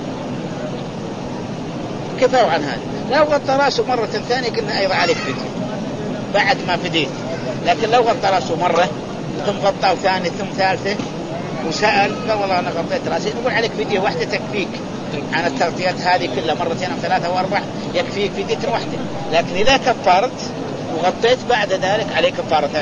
[SPEAKER 2] كفاوا عن هذا. لو غطى رأسه مرة ثانية كنا أيضا عليك فدية بعد ما فديت. لكن لو غطى رأسه مرة ثم غطاه ثاني ثم ثالثة وسأل قال والله أنا غطيت رأسي، نقول عليك فدية واحدة تكفيك عن التغطيات هذه كلها مرتين أو ثلاثة وأربع، يكفيك فدية واحدة. لكن إذا كفرت وغطيت بعد ذلك عليك كفارتان.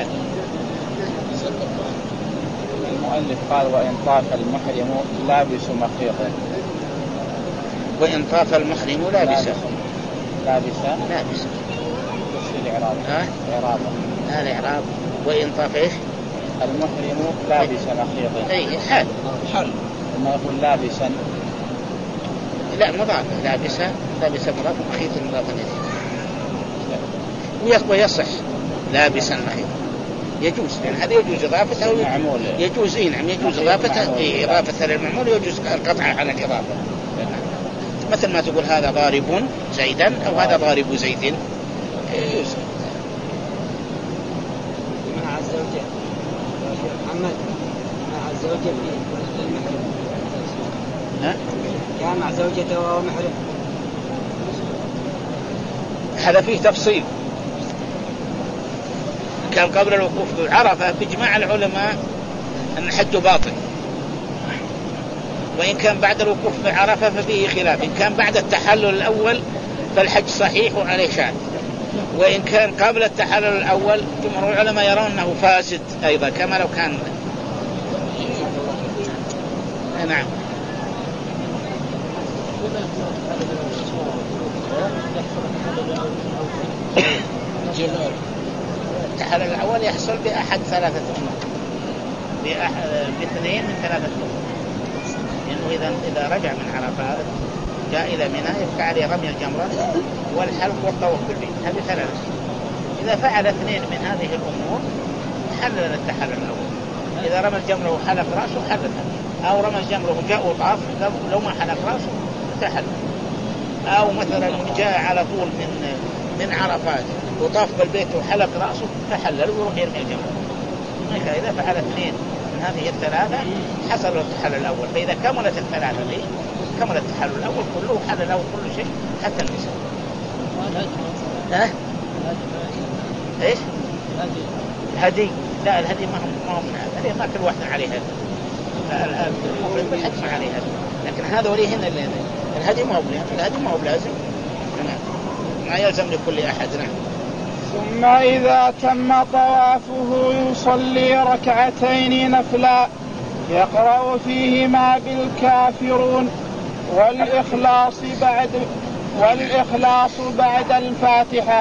[SPEAKER 1] المؤلف قال وإن طاف المحرم لابس مخيطا.
[SPEAKER 2] وإن طاف المحرم لابسا
[SPEAKER 1] لابسا
[SPEAKER 2] لابسا
[SPEAKER 1] بس الإعراب
[SPEAKER 2] ها
[SPEAKER 1] إعراب
[SPEAKER 2] ها الإعراب. وإن طاف إيش؟
[SPEAKER 1] المحرم لابس مخيطا.
[SPEAKER 2] أي حال
[SPEAKER 5] حال
[SPEAKER 1] ما يقول لابسا
[SPEAKER 2] لا مضاف. لابسا لابسا مضاف مخيط مضاف إليه ويصح لابسا مخيط يجوز لأن هذا يجوز إضافته يجوز إيه نعم يجوز إضافته إيه إضافة للمعمول يجوز القطع عن الإضافة. مثل ما تقول هذا ضارب زيدا أو هذا ضارب زيد يجوز.
[SPEAKER 3] مع الزوجة محمد مع الزوجة في المحرم
[SPEAKER 2] ها
[SPEAKER 3] كان مع زوجته وهو محرم
[SPEAKER 2] هذا فيه تفصيل. كان قبل الوقوف بعرفة بإجماع العلماء أن الحج باطل، وإن كان بعد الوقوف بعرفة ففيه خلاف. إن كان بعد التحلل الأول فالحج صحيح وعليه شان، وإن كان قبل التحلل الأول جمهور العلماء يرون أنه فاسد أيضا كما لو كان. نعم التحلل الأول يحصل بأحد ثلاثة أمور، باثنين من ثلاثة أمور. لأنه إذا إذا رجع من عرفات جاء إلى منى يبقى عليه رمي الجمرة والحلق والطواف بالبيت، هذه ثلاثة. إذا فعل اثنين من هذه الأمور حلل التحلل الأول. إذا رمى الجمرة وحلق رأسه حلل، أو رمى الجمرة وجاء وطاف لو ما حلق رأسه تحلل، أو مثلا جاء على طول من من عرفات وطاف بالبيت وحلق رأسه تحلل ويروح يرمي الجمرة. إذا فعل اثنين من هذه الثلاثة حصل التحلل الأول. فإذا كملت الثلاثة دي كمل التحلل الأول كله حلل له كل شيء حتى النساء. ها؟ إيش؟ الهدي لا الهدي ما هم ما هم الهدي ما كل واحد عليه هدي. المفرد بالحج ما عليه هدي، لكن هذا وليهن اللي الهدي ما هو الهدي ما هو لازم ما يلزم لكل أحد. نعم.
[SPEAKER 4] ثم إذا تم طوافه يصلي ركعتين نفلا يقرأ فيهما بالكافرون والإخلاص بعد والإخلاص بعد الفاتحة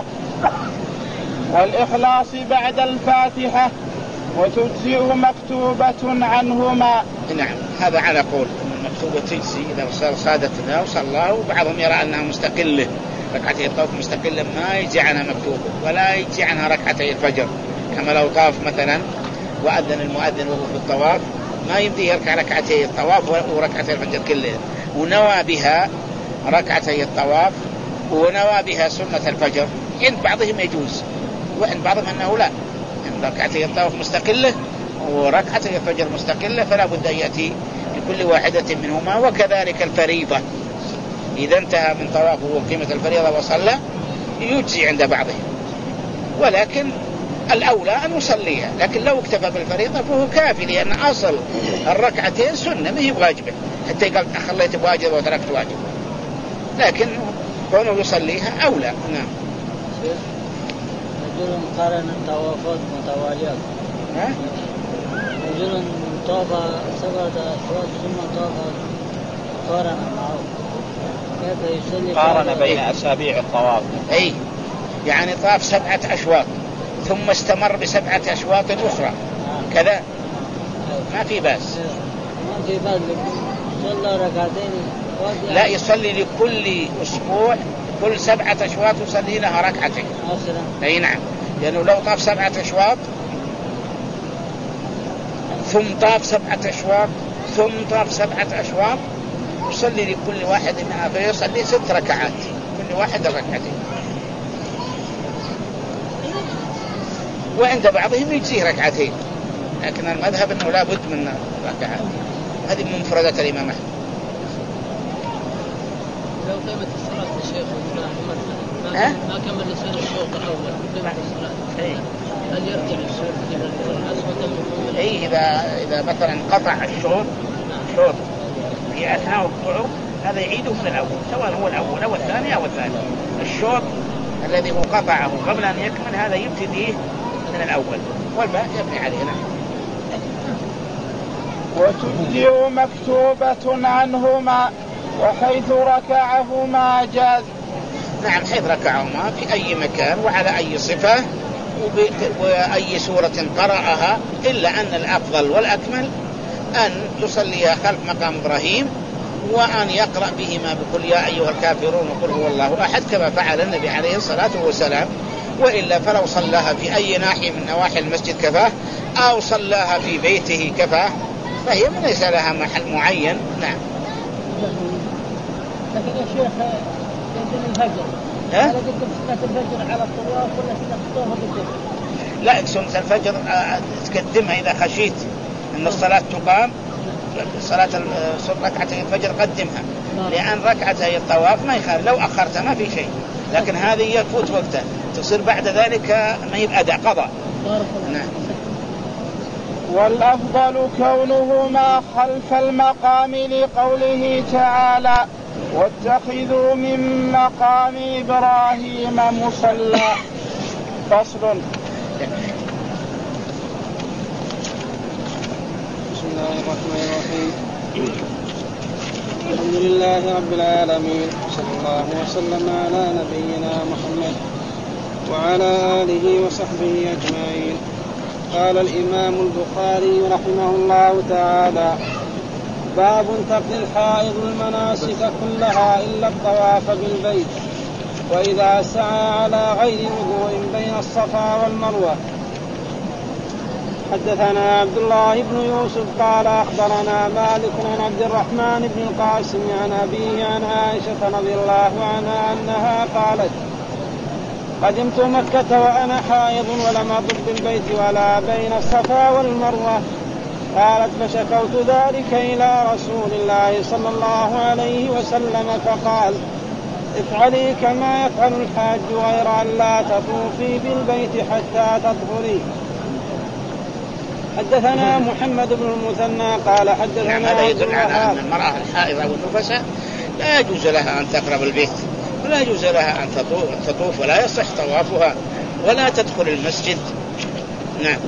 [SPEAKER 4] والإخلاص بعد الفاتحة وتجزئ مكتوبة عنهما.
[SPEAKER 2] نعم هذا على قول المكتوبة تجزي إذا صار صادتنا وصلاه، وبعضهم يرى أنها مستقلة ركعتي الطواف مستقلة ما يجي عنها مكتوبة ولا يجي عنها ركعتي الفجر. كما لو طاف مثلا وأذن المؤذن وهو في الطواف ما يمدي يركع ركعتي الطواف وركعتي الفجر كلها، ونوى بها ركعتي الطواف ونوى بها سنة الفجر. عند بعضهم يجوز وعند بعضهم أنه لا، عند ركعتي الطواف مستقلة وركعتي الفجر مستقلة فلا بد أن يأتي لكل واحدة منهما. وكذلك الفريضة إذا انتهى من طوافه وقيمة الفريضة وصلى يجزي عند بعضهم، ولكن الأولى أن يصليها. لكن لو اكتفى بالفريضة فهو كافي، لأن أصل الركعتين سنة ما هي واجبة حتى يقول أخليت بواجب وتركت واجب، لكن كونه يصليها أولى. نعم.
[SPEAKER 3] رجل قارن الطوافات متواليات.
[SPEAKER 2] ها؟
[SPEAKER 3] رجل طاف سبعة أشواط ثم طاف قارن معه كيف يصلي؟
[SPEAKER 1] قارن بين أسابيع الطواف.
[SPEAKER 2] أي يعني طاف سبعة أشواط ثم استمر بسبعة أشواط أخرى كذا ما في بأس.
[SPEAKER 3] ما في بأس صلى ركعتين.
[SPEAKER 2] لا يصلي لكل أسبوع كل سبعة أشواط يصلي لها ركعتين. أي نعم، لأنه لو طاف سبعة أشواط ثم طاف سبعة أشواط ثم طاف سبعة أشواط يصلي لكل واحد منها فيصلي ست ركعات كل واحد ركعتين. وعند بعضهم يجزيه ركعتين، لكن المذهب أنه لا بد من ركعات. هذه من مفردات الإمام أحمد.
[SPEAKER 3] لو قيمة الصلاة الشيخ
[SPEAKER 2] ها؟
[SPEAKER 3] ما كمل لسان الشوط الأول قيمة الصلاة، هل يرجع الشوط الأسود؟
[SPEAKER 2] أي إذا إذا مثلا قطع الشوط شوط في أثناء وقوعه هذا يعيده من الأول، سواء هو الأول أو الثاني أو الثاني. الشوط الذي هو قطعه قبل أن يكمل هذا يبتديه من الأول، والباقي يبني عليه.
[SPEAKER 4] وتجزئ مكتوبة عنهما وحيث ركعهما جاز.
[SPEAKER 2] نعم، حيث ركعهما في أي مكان وعلى أي صفة وأي سورة قرأها، إلا أن الأفضل والأكمل أن يصليها خلف مقام إبراهيم وأن يقرأ بهما بقل يا أيها الكافرون وقل هو الله أحد كما فعل النبي عليه الصلاة والسلام. وإلا فلو صلاها في أي ناحية من نواحي المسجد كفاه، أو صلاها في بيته كفاه، فهي ليس لها محل معين. نعم.
[SPEAKER 3] لكن يا شيخ يمكن الفجر
[SPEAKER 2] ها؟
[SPEAKER 3] سنة الفجر على الطواف ولا سنة الطواف بالفجر؟
[SPEAKER 2] لا، سنة الفجر تقدمها إذا خشيت أن الصلاة تقام. صلاة ركعتي الفجر قدمها، لأن ركعتي الطواف ما يخالف، لو أخرتها ما في شيء، لكن هذه يفوت وقتها، تصير بعد ذلك ما يبقى أداء قضاء. نعم.
[SPEAKER 4] والأفضل كونهما خلف المقام لقوله تعالى واتخذوا من مقام إبراهيم مصلى. فصل.
[SPEAKER 5] بسم الله الرحمن الرحيم. الحمد لله رب العالمين، صلى الله وسلم على نبينا محمد وعلى آله وصحبه أجمعين. قال الإمام البخاري رحمه الله تعالى: باب تقضي الحائض المناسك كلها إلا الطواف بالبيت وإذا سعى على غير وضوء بين الصفا والمروة. حدثنا عبد الله بن يوسف قال أخبرنا مالك عن عبد الرحمن بن القاسم عن أبيه عن عائشة رضي الله عنها أنها قالت: قدمت مكة وأنا حائض ولم أطب بالبيت ولا بين الصفا والمروة. قالت: فشكوت ذلك إلى رسول الله صلى الله عليه وسلم فقال: افعلي كما يفعل الحاج غير أن لا تطوفي بالبيت حتى تطهري. حدثنا محمد بن المثنى قال حدثنا
[SPEAKER 2] هذا يدل على أن المرأة الحائضة والنفساء لا يجوز لها أن تقرب البيت ولا يجوز لها أن تطوف ولا يصح طوافها ولا تدخل المسجد. نعم.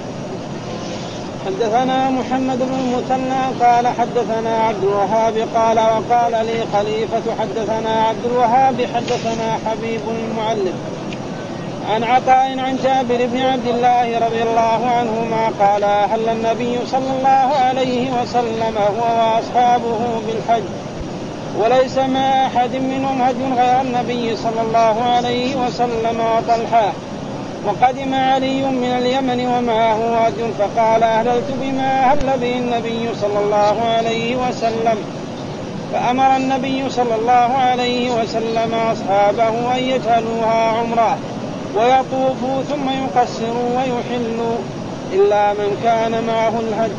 [SPEAKER 5] حدثنا محمد بن المثنى قال حدثنا عبد الوهاب قال وقال لي خليفة حدثنا عبد الوهاب حدثنا حبيب المعلم عن عطاء عن جابر بن عبد الله رضي الله عنهما قال: أهل النبي صلى الله عليه وسلم هو وأصحابه بالحج وليس مع أحد منهم هدي غير النبي صلى الله عليه وسلم وطلحة. وقدم علي من اليمن ومعه هدي فقال: أهللت بما أهل به النبي صلى الله عليه وسلم. فأمر النبي صلى الله عليه وسلم أصحابه أن يجعلوها عمرة ويطوفوا ثم يقصروا ويحلوا إلا من كان معه الهدي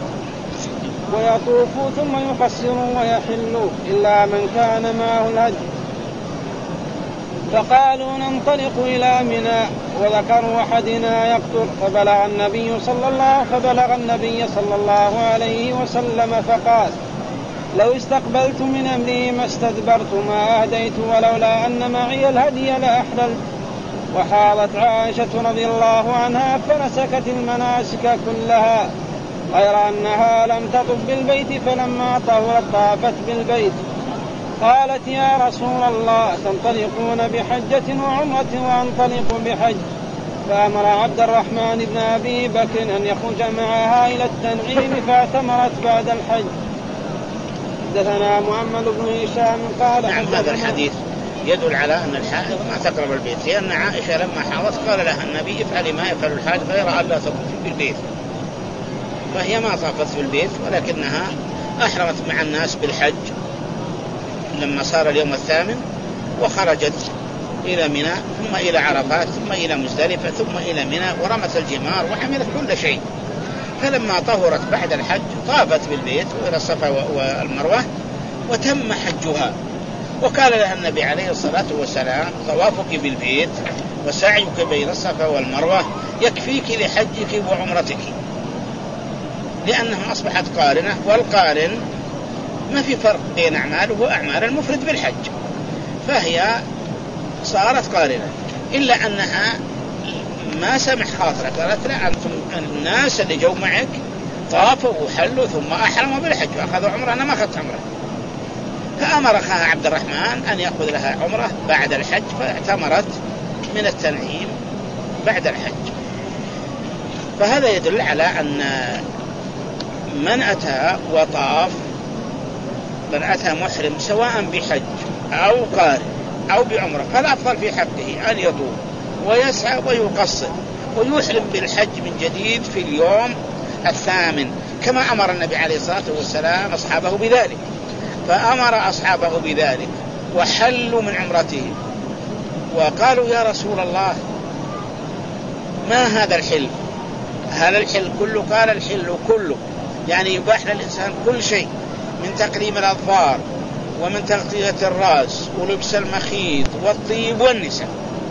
[SPEAKER 5] ويطوفوا ثم يقصروا ويحلوا إلا من كان معه الهدي. فقالوا: ننطلق إلى منى. وذكر أحدنا يقتل فبلغ النبي صلى الله فبلغ النبي صلى الله عليه وسلم فقال: لو استقبلت من أمري ما استدبرت ما أهديت ولولا أن معي الهدي لأحللت. وحاضت عائشة رضي الله عنها فنسكت المناسك كلها غير أنها لم تطف بالبيت فلما طهرت طافت بالبيت. قالت: يا رسول الله تنطلقون بحجة وعمرة وانطلق بحج. فأمر عبد الرحمن بن أبي بكر أن يخرج معها إلى التنعيم فاعتمرت بعد الحج. حدثنا محمد بن هشام قال:
[SPEAKER 2] نعم، هذا الحديث يدل على أن الحائض ما تقرب البيت، لأن عائشة لما حاضت قال لها النبي: افعلي ما يفعل الحاج غير أن لا تطوفي بالبيت. فهي ما طافت بالبيت ولكنها أحرمت مع الناس بالحج لما صار اليوم الثامن، وخرجت إلى منى ثم إلى عرفات ثم إلى مزدلفة ثم إلى منى ورمت الجمار وعملت كل شيء. فلما طهرت بعد الحج طافت بالبيت وإلى الصفا والمروة وتم حجها. وقال لها النبي عليه الصلاة والسلام طوافك بالبيت وسعيك بين الصفا والمروة يكفيك لحجك وعمرتك، لأنها أصبحت قارنة، والقارن ما في فرق بين أعماله وأعمال المفرد بالحج، فهي صارت قارنة، إلا أنها ما سمح خاطرك، قالت لا، أنتم الناس اللي جو معك طافوا وحلوا ثم أحرموا بالحج وأخذوا عمره، أنا ما أخذت عمره. فأمر أخاها عبد الرحمن أن يأخذ لها عمره بعد الحج، فاعتمرت من التنعيم بعد الحج. فهذا يدل على أن من أتى وطاف، من أتى محرم سواء بحج أو قارن أو بعمره، فالأفضل في حقه أن يطوف ويسعى ويقصر ويحرم بالحج من جديد في اليوم الثامن، كما أمر النبي عليه الصلاة والسلام أصحابه بذلك. فأمر أصحابه بذلك وحلوا من عمرتهم وقالوا يا رسول الله ما هذا الحل؟ هل الحل كله؟ قال الحل كله، يعني يباح للإنسان كل شيء، من تقليم الأظفار ومن تغطية الرأس ولبس المخيط والطيب والنساء.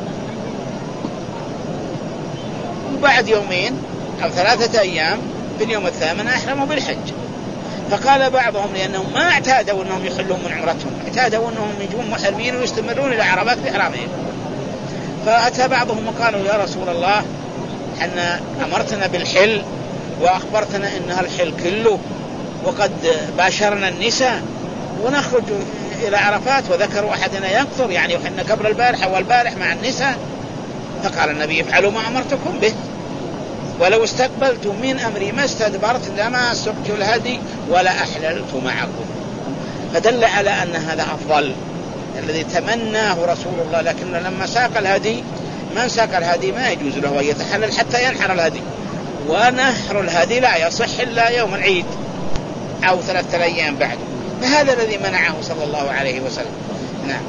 [SPEAKER 2] وبعد يومين أو ثلاثة أيام في اليوم الثامن أحرموا بالحج. فقال بعضهم لأنهم ما اعتادوا أنهم يخلون من عمرتهم، اعتادوا أنهم يجون محرمين ويستمرون إلى عرفات بإحرامهم. فأتى بعضهم وقالوا يا رسول الله أن أمرتنا بالحل وأخبرتنا إنها الحل كله، وقد باشرنا النساء ونخرج إلى عرفات وذكر أحدنا يقصر، يعني وحنا قبل البارحة والبارح مع النساء. فقال النبي افعلوا ما أمرتكم به، ولو استقبلت من أمري ما استدبرت لما سقت الهدي ولا أحللت معكم. فدل على أن هذا أفضل الذي تمناه رسول الله، لكن لما ساق الهدي من ساق الهدي ما يجوز له أن يتحلل حتى ينحر الهدي، ونحر الهدي لا يصح إلا يوم العيد أو ثلاثة أيام بعد. فهذا الذي منعه صلى الله عليه وسلم. نعم.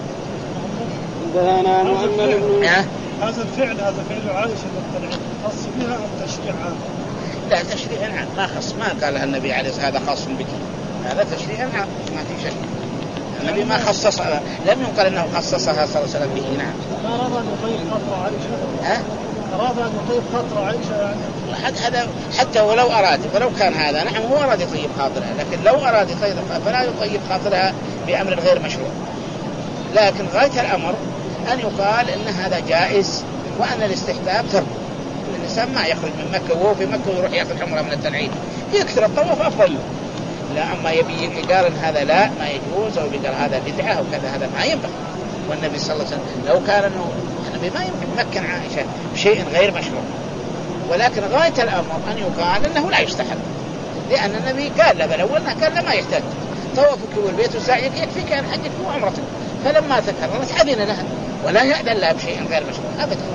[SPEAKER 4] عندنا مؤمل بن
[SPEAKER 5] هذا الفعل هذا فعل عائشة للتنعيم خاص بها أم تشريع عام؟
[SPEAKER 2] لا تشريع عام، ما خص، ما قال النبي عليه الصلاة والسلام هذا خاص بك، هذا تشريع عام ما في شيء. النبي ما خصص، لم يقل أنه خصصها صلى الله عليه وسلم به. نعم.
[SPEAKER 5] ما أراد أن يطيب خاطر عائشة؟
[SPEAKER 2] ها؟
[SPEAKER 5] أراد أن يطيب خاطر عائشة يعني؟
[SPEAKER 2] هذا حتى ولو أراد، ولو كان هذا نعم هو أراد يطيب خاطرها، لكن لو أراد يطيب فلا يطيب خاطرها بأمر غير مشروع. لكن غاية الأمر أن يقال إن هذا جائز وأن الاستحباب ترك. الإنسان ما يخرج من مكة وهو في مكة ويروح يأخذ عمره من التنعيم، يكثر الطواف أفضل له. لا أما يبي يقال إن هذا لا ما يجوز أو يقال هذا بدعة أو كذا، هذا ما ينبغي. والنبي صلى الله عليه وسلم لو كان إنه النبي ما يمكن مكن عائشة بشيء غير مشروع، ولكن غاية الأمر أن يقال إنه لا يستحب، لأن النبي قال لا، بل أولنا قال لا ما يحتاج طوافك والبيت وسعيك يكفيك أن حجك وعمرتك. فلما تكررت أذن لها ولا يأذن لها بشيء غير مشروع أبدا.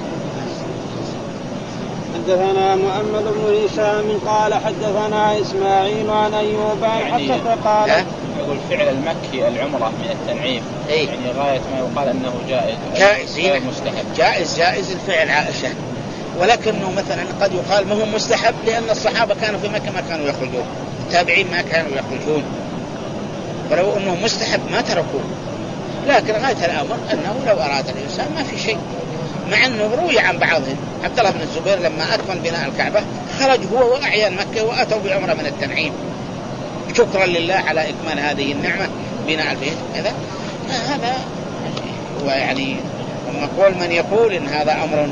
[SPEAKER 4] حدثنا مؤمل بن هشام قال حدثنا إسماعيل عن أيوب عن حفصة قال
[SPEAKER 1] يقول فعل المكي العمرة من التنعيم،
[SPEAKER 2] أي.
[SPEAKER 1] يعني غاية ما يقال أنه جائز
[SPEAKER 2] جائز
[SPEAKER 1] غير مستحب.
[SPEAKER 2] جائز جائز الفعل عائشة، ولكنه مثلا قد يقال ما هو مستحب لأن الصحابة كانوا في مكة ما كانوا يخرجون، التابعين ما كانوا يخرجون، فلو أنه مستحب ما تركوه. لكن غاية الأمر أنه لو أراد الإنسان ما في شيء، مع أنه روي عن بعضهم عبد الله بن الزبير لما أتمم بناء الكعبة خرج هو وأعيان مكة وأتوا بعمرة من التنعيم شكرا لله على إكمال هذه النعمة بناء البيت كذا. هذا ويعني ومقول من يقول إن هذا أمر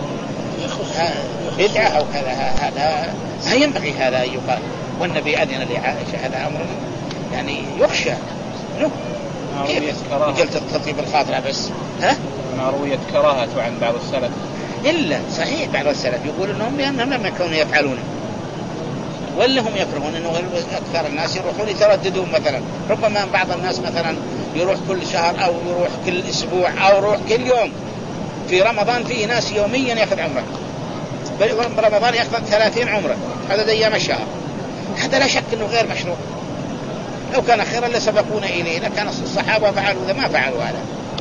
[SPEAKER 2] بدعة أو كذا هذا ما ينبغي هذا يقال. والنبي أذن لعائشة هذا أمر يعني يخشى منه. كيف وجلت تطيب الخاطرة بس ها؟
[SPEAKER 1] ما رويت كراهة عن بعض السلف.
[SPEAKER 2] إلا صحيح بعض السلف يقول إنهم لأنهم لم يكونوا يفعلونه، ولا هم يكرهون إنه أكثر الناس يروحون يترددون. مثلا ربما بعض الناس مثلا يروح كل شهر أو يروح كل أسبوع أو يروح كل يوم. في رمضان فيه ناس يوميا يأخذ عمره، برمضان يأخذ ثلاثين عمره هذا أيام الشهر. هذا لا شك إنه غير مشروع. لو كان خيرا لسبقونا إليه، لكان الصحابة فعلوا ذا ما فعلوا هذا.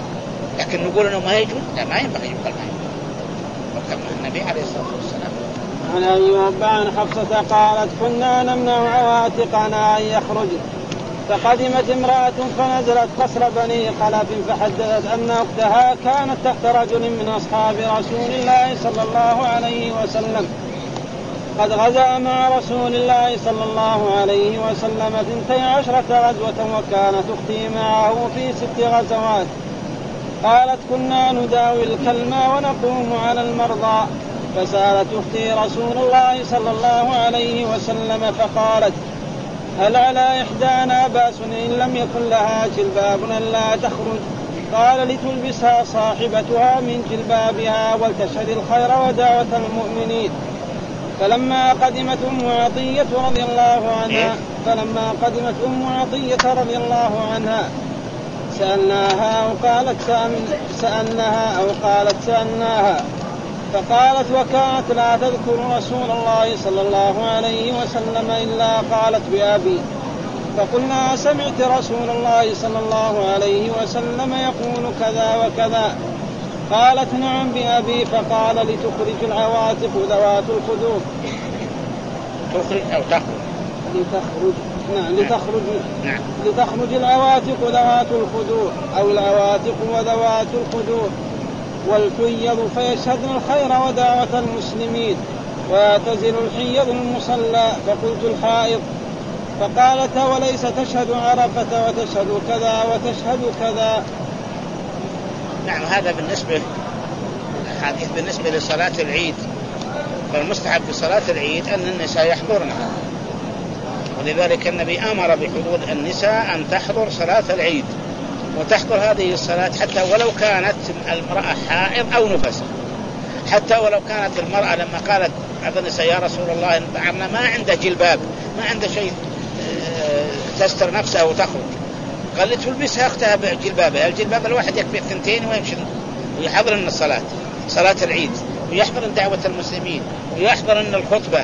[SPEAKER 2] لكن نقول انه ما يجوز، لا ما ينبغي يقال ما يجوز. وكما النبي عليه الصلاه والسلام.
[SPEAKER 4] عن أيوب عن حفصة قالت كنا نمنع عواتقنا أن يخرجن، فقدمت امرأة فنزلت قصر بني خلف فحدثت أن أختها كانت تحت رجل من أصحاب رسول الله صلى الله عليه وسلم قد غزا مع رسول الله صلى الله عليه وسلم اثنتي عشرة غزوة وكانت أختي معه في ست غزوات. قالت كنا نداوي الكلمة ونقوم على المرضى، فسألت أختي رسول الله صلى الله عليه وسلم فقالت هل على إحدانا باس إن لم يكن لها جلباب لا تخرج؟ قال لتلبسها صاحبتها من جلبابها ولتشهد الخير ودعوة المؤمنين. فلما قدمت أم عطية رضي الله عنها فلما قدمت أم عطية رضي الله عنها سألناها أو قالت سألناها أو قالت سألناها فقالت وكانت لا تذكر رسول الله صلى الله عليه وسلم إلا قالت بأبي. فقلنا سمعت رسول الله صلى الله عليه وسلم يقول كذا وكذا؟ قالت نعم بأبي. فقال لتخرج العواتق ذوات الخدور
[SPEAKER 2] تخرج أو تخرج
[SPEAKER 4] لتخرج نعم لتخرج
[SPEAKER 2] نعم.
[SPEAKER 4] لتخرج العواتق ذوات الخدور أو العواتق وذوات الخدور والحيض فيشهدن الخير ودعوة المسلمين ويعتزل الحيض المصلى. فقلت الحائض. فقالت وليس تشهد عرفة وتشهد كذا وتشهد كذا.
[SPEAKER 2] نعم. هذا بالنسبة حديث بالنسبة لصلاة العيد. فالمستحب في صلاة العيد أن النساء يحضرن، ولذلك النبي أمر بحضور النساء أن تحضر صلاة العيد وتحضر هذه الصلاة حتى ولو كانت المرأة حائض أو نفس. حتى ولو كانت المرأة لما قالت بعض النساء يا رسول الله بعضنا ما عنده جلباب ما عنده شيء تستر نفسها وتخرج، قالت تلبسها أختها بجلبابها. الجلباب الواحد يكفي الثنتين ويمشي ويحضر أن الصلاة صلاة العيد ويحضر أن دعوة المسلمين ويحضر أن الخطبة.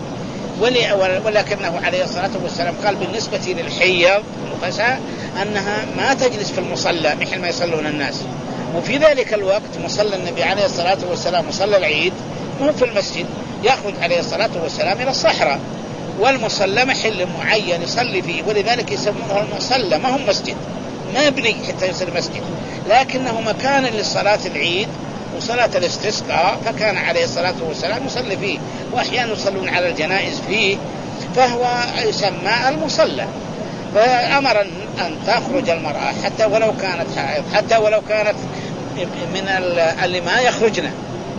[SPEAKER 2] ولكنه عليه الصلاة والسلام قال بالنسبة للحيض النفساء أنها ما تجلس في المصلى مثل ما يصلون الناس. وفي ذلك الوقت مصلى النبي عليه الصلاة والسلام مصلى العيد مو في المسجد، يأخذ عليه الصلاة والسلام إلى الصحراء، والمصلى محل معين يصلي فيه، ولذلك يسمونه المصلى ما هم مسجد، ما يبني حتى يصير مسجد، لكنه مكان للصلاة العيد وصلاة الاستسقاء، فكان عليه الصلاة والسلام يصلي فيه، وأحيانا يصلون على الجنائز فيه، فهو يسمى المصلى. فأمر أن تخرج المرأة حتى ولو كانت حائض، حتى ولو كانت من اللي ما يخرجن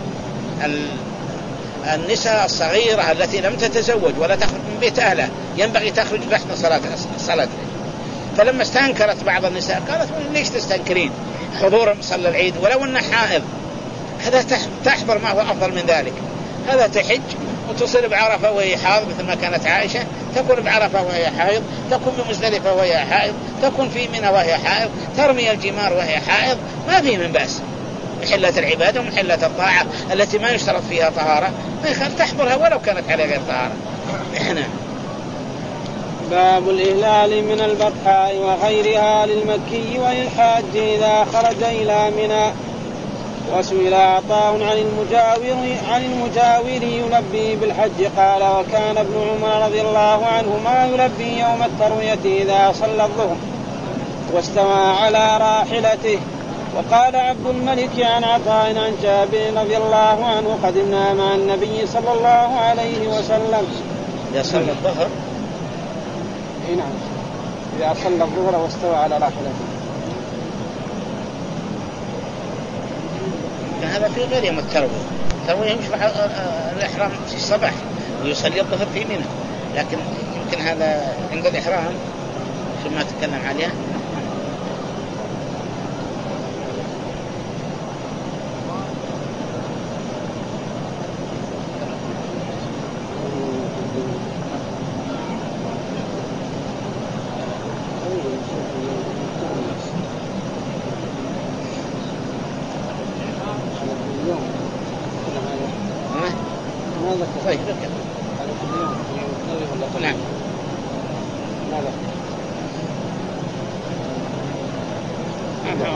[SPEAKER 2] النساء الصغيرة التي لم تتزوج ولا تخرج من بيت أهلها ينبغي تخرج لحظة صلاة صلاة. فلما استنكرت بعض النساء قالت ليش تستنكرين حضور مصلى العيد ولو أن حائض؟ هذا تحضر ما هو أفضل من ذلك. هذا تحج وتصل بعرفة وهي حائض مثل ما كانت عائشة، تكون بعرفة وهي حائض، تكون بمزدلفة وهي حائض، تكون في منى وهي حائض، ترمي الجمار وهي حائض، ما فيه من بأس. محلة العبادة ومحلة الطاعة التي ما يشترط فيها طهارة ما يخالف تحضرها ولو كانت على غير طهارة. إحنا
[SPEAKER 4] باب الإهلال من البطحاء وغيرها للمكي وللحاج إذا خرج إلى منى. وسئل عطاء عن المجاور عن المجاور يلبي بالحج قال وكان ابن عمر رضي الله عنهما يلبي يوم التروية إذا صلى الظهر واستوى على راحلته. وقال عبد الملك عن عطاء عن جابر رضي الله عنه قدمنا مع النبي صلى الله عليه وسلم
[SPEAKER 2] إذا صلى الظهر
[SPEAKER 4] نعم إذا صلى الظهر واستوى على راحلته.
[SPEAKER 2] هذا في غير يوم التروية. التروية يشرح الإحرام في الصباح ويصلي الظهر في منى، لكن يمكن هذا عند الإحرام ثم تكلم عليها. نعم.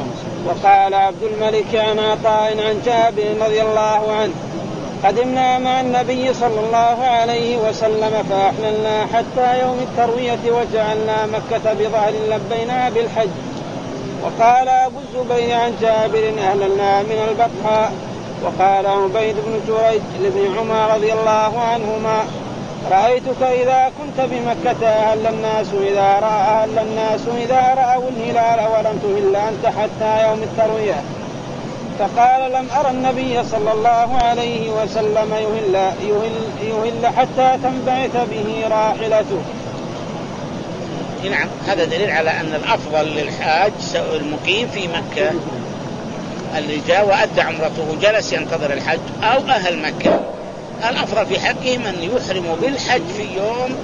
[SPEAKER 4] وقال عبد الملك عن عطاء عن جابر رضي الله عنه قدمنا مع النبي صلى الله عليه وسلم فأحللنا حتى يوم التروية وجعلنا مكة بظهر لبينا بالحج. وقال أبو الزبير عن جابر أهللنا من البطحاء. وقال عبيد بن جريج لابن عمر رضي الله عنهما رأيتك إذا كنت بمكة أهل الناس إذا رأى أهل الناس إذا رأوا الهلال ولم تهل أنت حتى يوم التروية. فقال لم أرى النبي صلى الله عليه وسلم يهل, يهل, يهل حتى تنبعث به راحلته.
[SPEAKER 2] نعم هذا دليل على أن الأفضل للحاج المقيم في مكة اللي جاء وأدى عمرته جلس ينتظر الحج أو أهل مكة الأفضل في حقهم أن يحرموا بالحج في يوم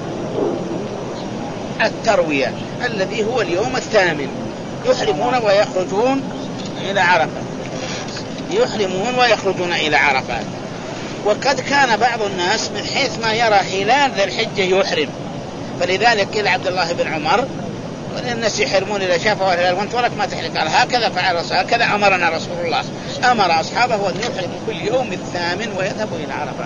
[SPEAKER 2] التروية الذي هو اليوم الثامن يحرمون ويخرجون إلى عرفة يحرمون ويخرجون إلى عرفة. وقد كان بعض الناس من حيث ما يرى هلال ذي الحجة يحرم فلذلك قال عبد الله بن عمر الناس يحرمون إذا شافوا الهلال وانت ولك ما تحرم قال هكذا فعل هكذا أمرنا رسول الله أمر أصحابه أن يحرموا في اليوم الثامن ويذهبوا إلى عرفة.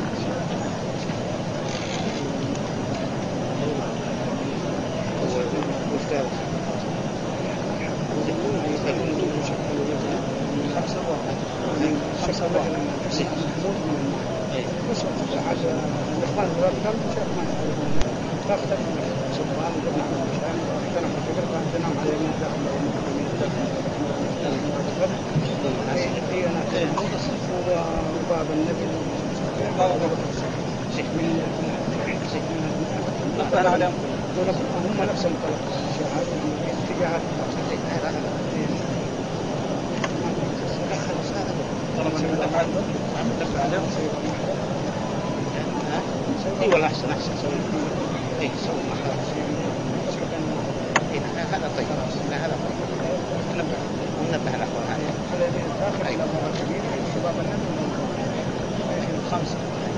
[SPEAKER 6] هم نفسهم
[SPEAKER 2] اي والله احسن احسن سوي اي سوي هذا طيب لا هذا طيب ننبه ننبه الاخوان هذه شباب النبي خمسه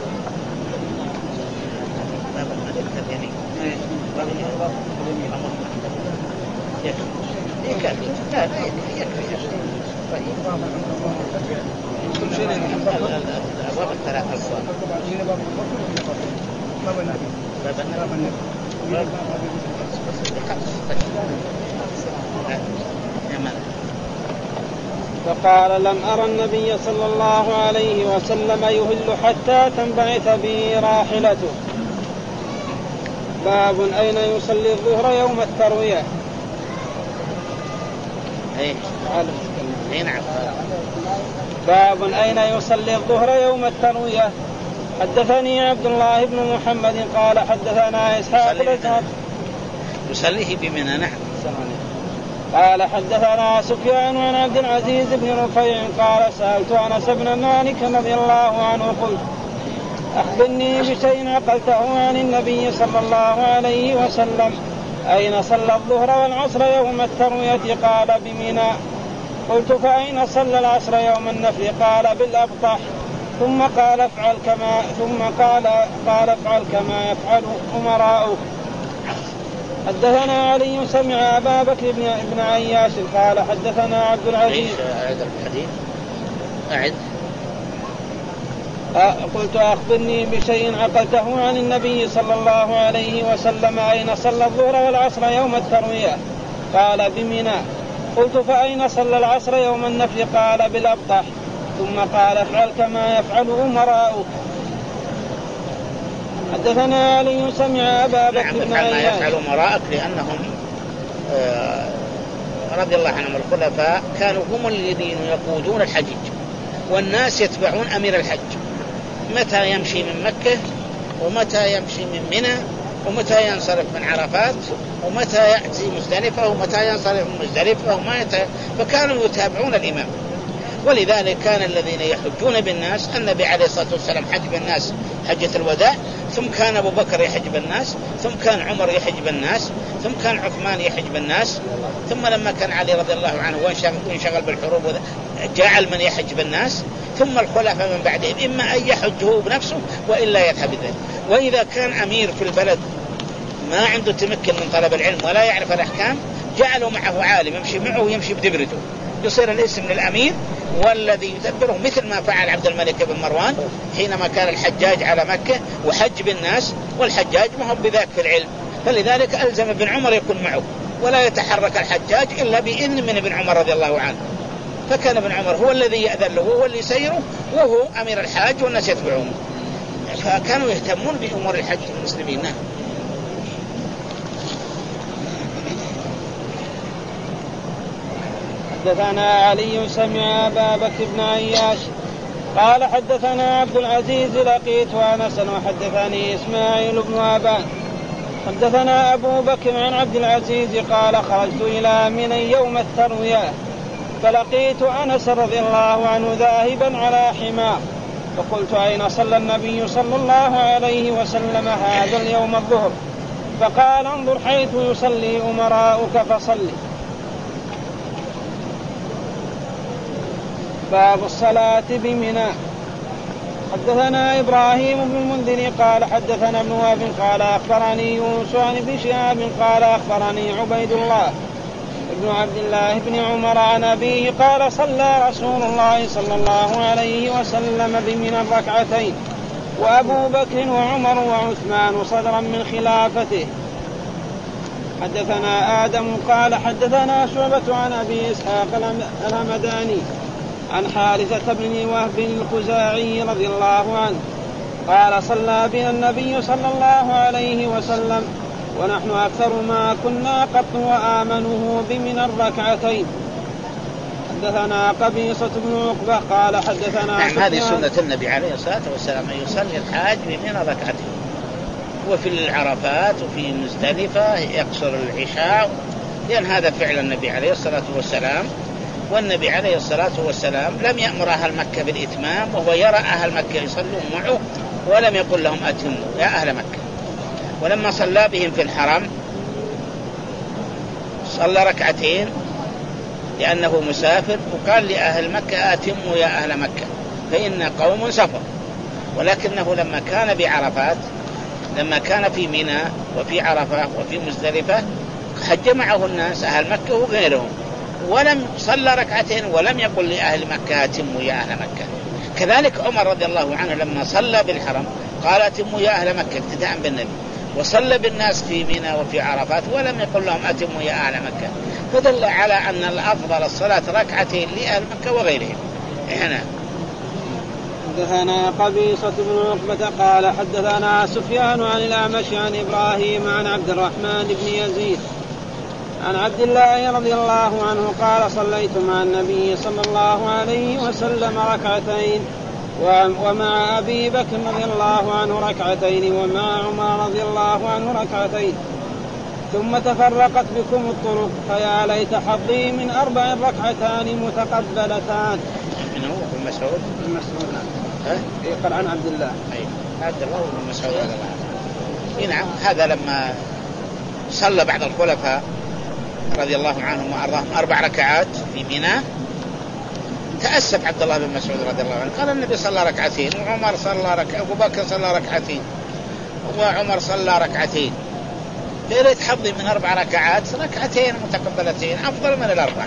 [SPEAKER 2] باب المدينه اليمين باب اليمين يكفي لا لا يكفي طيب كل شيء الابواب الثلاثه ابواب باب النبي باب النبي باب النبي.
[SPEAKER 4] فقال لم أرى النبي صلى الله عليه وسلم يهل حتى تنبعث به راحلته. باب أين يصلي الظهر يوم التروية.
[SPEAKER 2] ايه نعم.
[SPEAKER 4] باب أين يصلي الظهر يوم التروية. حدثني عبد الله بن محمد قال حدثنا إسحاق
[SPEAKER 2] يصليه بمنى. نعم.
[SPEAKER 4] قال حدثنا سفيان عن عبد العزيز بن رفيع قال سألت أنس بن مالك رضي الله عنه قلت أخبرني بشيء عقلته عن النبي صلى الله عليه وسلم أين صلى الظهر والعصر يوم التروية قال بمنى. قلت فأين صلى العصر يوم النفر قال بالأبطح. ثم قال افعل كما ثم قال قال افعل كما يفعل أمراؤك. حدثنا علي سمع أبا بكر بن ابن عياش قال حدثنا عبد العزيز.
[SPEAKER 2] أعد الحديث أعد.
[SPEAKER 4] قلت أخبرني بشيء عقلته عن النبي صلى الله عليه وسلم أين صلى الظهر والعصر يوم التروية قال بمنى. قلت فأين صلى العصر يوم النفر قال بالأبطح. ثم قال افعل كما يفعل أمراؤك. حدثنا علي سمع أبا بكر بن عياش.
[SPEAKER 2] ما يفعل أمراءك لأنهم آه رضي الله عنهم الخلفاء كانوا هم الذين يقودون الحجيج والناس يتبعون أمير الحج متى يمشي من مكة ومتى يمشي من منى ومتى ينصرف من عرفات ومتى يأتي مزدلفة ومتى ينصرف من مزدلفة وما يت... فكانوا يتابعون الإمام. ولذلك كان الذين يحجون بالناس النبي عليه الصلاة والسلام حج بالناس حجة الوداع ثم كان أبو بكر يحج بالناس ثم كان عمر يحج بالناس ثم كان عثمان يحج بالناس ثم لما كان علي رضي الله عنه وانشغل بالحروب جعل من يحج بالناس ثم الخلفاء من بعدهم إما أن يحجه بنفسه وإلا يذهب ذلك. وإذا كان أمير في البلد ما عنده تمكن من طلب العلم ولا يعرف الأحكام جعلوا معه عالم يمشي معه ويمشي بدبرته، يصير الاسم للأمير والذي يدبره، مثل ما فعل عبد الملك بن مروان حينما كان الحجاج على مكة وحج بالناس، والحجاج ما هو بذاك في العلم، فلذلك ألزم ابن عمر يكون معه، ولا يتحرك الحجاج إلا بإذن من ابن عمر رضي الله عنه. فكان ابن عمر هو الذي يأذن له وهو اللي يسيره، وهو أمير الحاج والناس يتبعونه، فكانوا يهتمون بأمور الحج المسلمين. نعم.
[SPEAKER 4] حدثنا علي سمع أبا بكر بن عياش قال حدثنا عبد العزيز لقيت أنسا وحدثني إسماعيل بن أبان حدثنا أبو بكر عن عبد العزيز قال خرجت إلى منى يوم التروية فلقيت أنس رضي الله عنه ذاهبا على حمار، فقلت أين صلى النبي صلى الله عليه وسلم هذا اليوم الظهر؟ فقال انظر حيث يصلي أمراؤك فصلي. باب الصلاة بمنى. حدثنا إبراهيم بن المنذر قال حدثنا ابن وهب قال أخبرني يونس عن ابن شهاب قال أخبرني عبيد الله ابن عبد الله بن عمر عن أبيه قال صلى رسول الله صلى الله عليه وسلم بمنى ركعتين وأبو بكر وعمر وعثمان صدرا من خلافته. حدثنا آدم قال حدثنا شعبة عن أبي إسحاق الهمداني عن حارثة بن وهب الخزاعي رضي الله عنه قال صلى بنا النبي صلى الله عليه وسلم ونحن أكثر ما كنا قط وآمنه بمن الركعتين. حدثنا قبيصة بن عقبة قال حدثنا
[SPEAKER 2] نعم. هذه سنة النبي عليه الصلاة والسلام يصلي الحاج بمن ركعتين، وفي العرفات وفي مزدلفة يقصر العشاء، لأن هذا فعل النبي عليه الصلاة والسلام. والنبي عليه الصلاة والسلام لم يأمر أهل مكة بالإتمام، وهو يرى أهل مكة يصلون معه ولم يقل لهم أتموا يا أهل مكة. ولما صلى بهم في الحرم صلى ركعتين لأنه مسافر، وقال لأهل مكة أتموا يا أهل مكة فإن قوم سفر. ولكنه لما كان بعرفات، لما كان في منى وفي عرفة وفي مزدلفة، حج معه الناس أهل مكة وغيرهم، ولم صلى ركعتين ولم يقل لأهل مكة أتموا يا أهل مكة. كذلك عمر رضي الله عنه لما صلى بالحرم قال أتموا يا أهل مكة ابتداء بالنبي، وصلى بالناس في منى وفي عرفات ولم يقل لهم أتموا يا أهل مكة، فدل على أن الأفضل الصلاة ركعتين لأهل مكة وغيرهم. هنا
[SPEAKER 4] حدثنا قبيصة بن عقبة قال حدثنا سفيان عن الأعمش عن إبراهيم عن عبد الرحمن بن يزيد عن عبد الله رضي الله عنه قال صليت مع النبي صلى الله عليه وسلم ركعتين ومع أبي بكر رضي الله عنه ركعتين ومع عمر رضي الله عنه ركعتين ثم تفرقت بكم الطرق فيا ليت حظي من أربع ركعتان متقبلتان.
[SPEAKER 2] من هو ابن مسعود؟
[SPEAKER 4] ابن مسعود نعم. يقال عن عبد الله.
[SPEAKER 2] أي عبد الله بن مسعود هذا الله. نعم. هذا لما صلى بعد الخلفاء رضي الله عنهم وأرضاهم أربع ركعات في منى تأسف عبد الله بن مسعود رضي الله عنه، قال النبي صلى ركعتين وعمر صلى ركعتين أبو بكر صلى ركعتين وعمر صلى ركعتين، ليت حظي من أربع ركعات ركعتين متقبلتين أفضل من الأربع.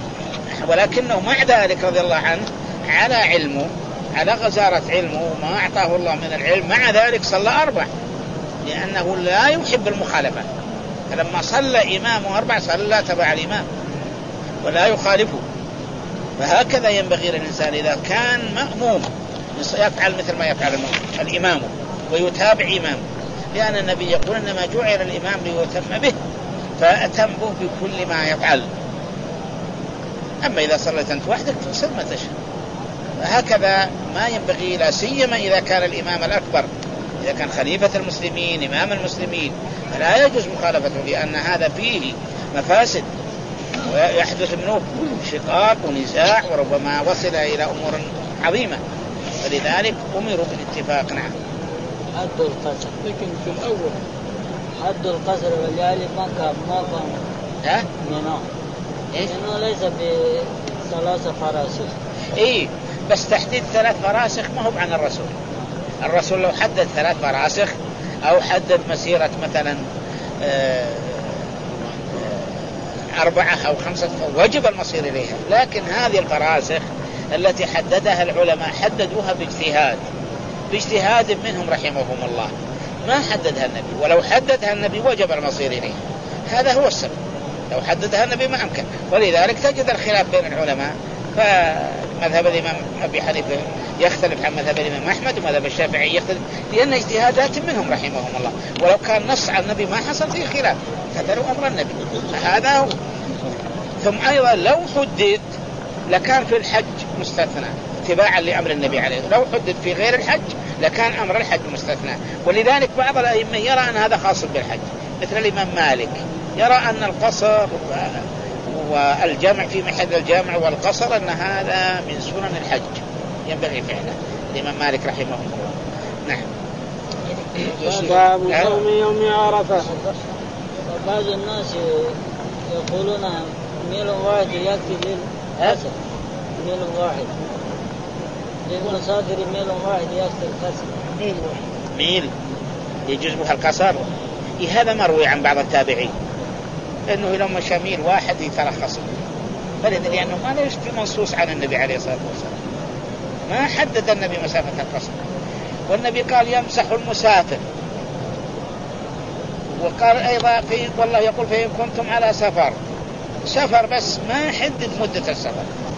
[SPEAKER 2] ولكنه مع ذلك رضي الله عنه على علمه، على غزارة علمه وما أعطاه الله من العلم، مع ذلك صلى أربع لأنه لا يحب المخالفة. فلما صلى إمامه أربع صلى تبع الإمام ولا يخالفه. فهكذا ينبغي للإنسان إذا كان مأموم يفعل مثل ما يفعل الإمام ويتابع إمامه، لأن النبي يقول إنما جعل الإمام ليتم به فأتم به بكل ما يفعل. أما إذا صليت أنت وحدك تصل ما تشاء. هكذا ما ينبغي، لا سيما إذا كان الإمام الأكبر، إذا كان خليفة المسلمين إمام المسلمين فلا يجوز مخالفته، لأن هذا فيه مفاسد ويحدث منه شقاق ونزاع وربما وصل إلى أمور عظيمة، فلذلك أمروا بالاتفاق. نعم.
[SPEAKER 3] حد القصر لكن في الأول حد القصر والليالي ما كان ما كان
[SPEAKER 2] ها؟
[SPEAKER 3] منه
[SPEAKER 2] إيش؟
[SPEAKER 3] إنه ليس بثلاثة فراسخ.
[SPEAKER 2] إيه بس تحديد ثلاث فراسخ ما هو عن الرسول. الرسول لو حدد ثلاث فراسخ أو حدد مسيرة مثلا أربعة أو خمسة وجب المصير إليها. لكن هذه الفراسخ التي حددها العلماء حددوها باجتهاد باجتهاد منهم رحمهم الله، ما حددها النبي، ولو حددها النبي وجب المصير إليها. هذا هو السبب، لو حددها النبي ما أمكن. ولذلك تجد الخلاف بين العلماء، فمذهب الإمام أبي حنيفة يختلف عن مذهب الإمام أحمد، ومذهب الشافعي يختلف، لأن اجتهادات منهم رحمهم الله. ولو كان نص على النبي ما حصل فيه خلاف، كذلوا أمر النبي. هذا هو. ثم أيضا لو حدد لكان في الحج مستثنى اتباعا لأمر النبي عليه، لو حدد في غير الحج لكان أمر الحج مستثنى. ولذلك بعض الأئمة يرى أن هذا خاص بالحج، مثل الإمام مالك يرى أن القصر والجمع في محل الجمع والقصر أن هذا من سنن الحج ينبغي فعله، الإمام مالك رحمه الله. نعم.
[SPEAKER 4] باب صوم يوم عرفة.
[SPEAKER 7] بعض الناس يقولون ميل واحد يكفي للقصر، ميل واحد للمسافر، ميل واحد يكفي القصر،
[SPEAKER 2] ميل ميل يجوز بها القصر. هذا مروي عن بعض التابعين انه لو مشى ميل واحد يترخص، لانه ما ليش في منصوص عن النبي عليه الصلاه والسلام، ما حدد النبي مسافه القصر. والنبي قال يمسح المسافر، وقال ايضا في والله يقول فإن كنتم على سفر، سفر بس ما حدد مده السفر.